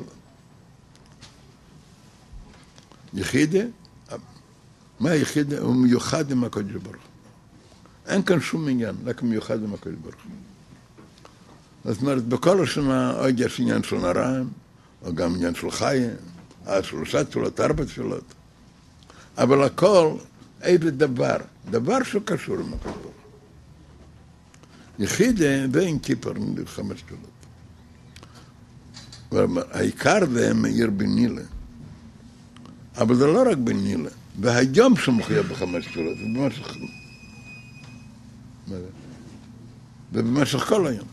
יחידה, מה יחידה? הוא מיוחד עם הקודש ברוך הוא. אין כאן שום עניין, רק מיוחד עם הקודש ברוך הוא. זאת אומרת, בכל השנה עוד יש עניין של נרן, או גם עניין של חיה, 3 תפילות, 4 תפילות. אבל הכל, איזה דבר שקשור עם הקודש ברוך הוא. יחידה זה עם כיפר, 5 תפילות. העיקר זה מאיר בן נילה. אבל זה לא רק בן נילה. והיום שמחויב ב5 תפילות, ובמשך כל היום.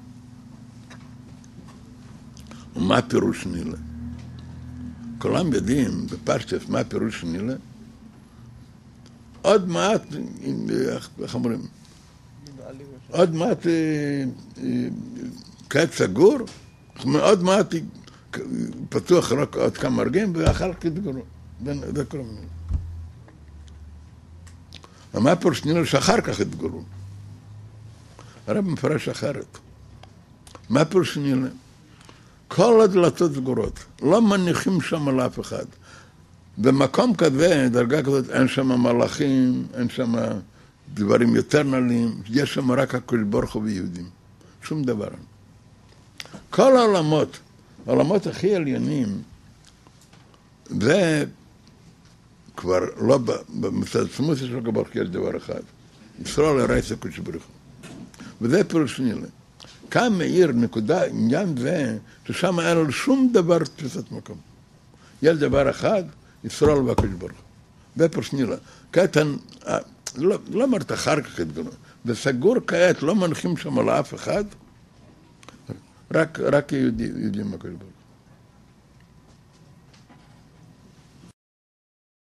ומה פירוש נילה? כולם יודעים בפרשת מה פירוש נילה? עוד מעט, איך אומרים? עוד מעט קץ סגור, עוד מעט פתוח רק עוד כמה רגעים, ואחר כך יתגורו. זה כל מיני. ומה פירוש נילה שאחר כך יתגורו? הרב מפרש אחרת. מה פירוש נילה? כל הדלתות סגורות, לא מניחים שם לאף אחד. במקום כזה, דרגה כזאת, אין שם מלאכים, אין שם דברים יותר נעלים, יש שם רק הקדוש ברוך הוא ויהודים. שום דבר. כל העולמות הכי עליונים, זה כבר לא, במצד עצמות של הקדוש ברוך הוא יש דבר אחד. ישראל הרייס הקדוש ברוך הוא. וזה פירוש נילה. כאן מאיר נקודה, עניין זה, ששם אין לו שום דבר תפיסת מקום. יש דבר אחד, ישראל והקדוש ברוך הוא. זה פירוש נילה. כעת, לא אמרת אחר כך את זה, וסגור כעת, לא מנחים שם לאף אחד, רק יודעים הקדוש ברוך הוא.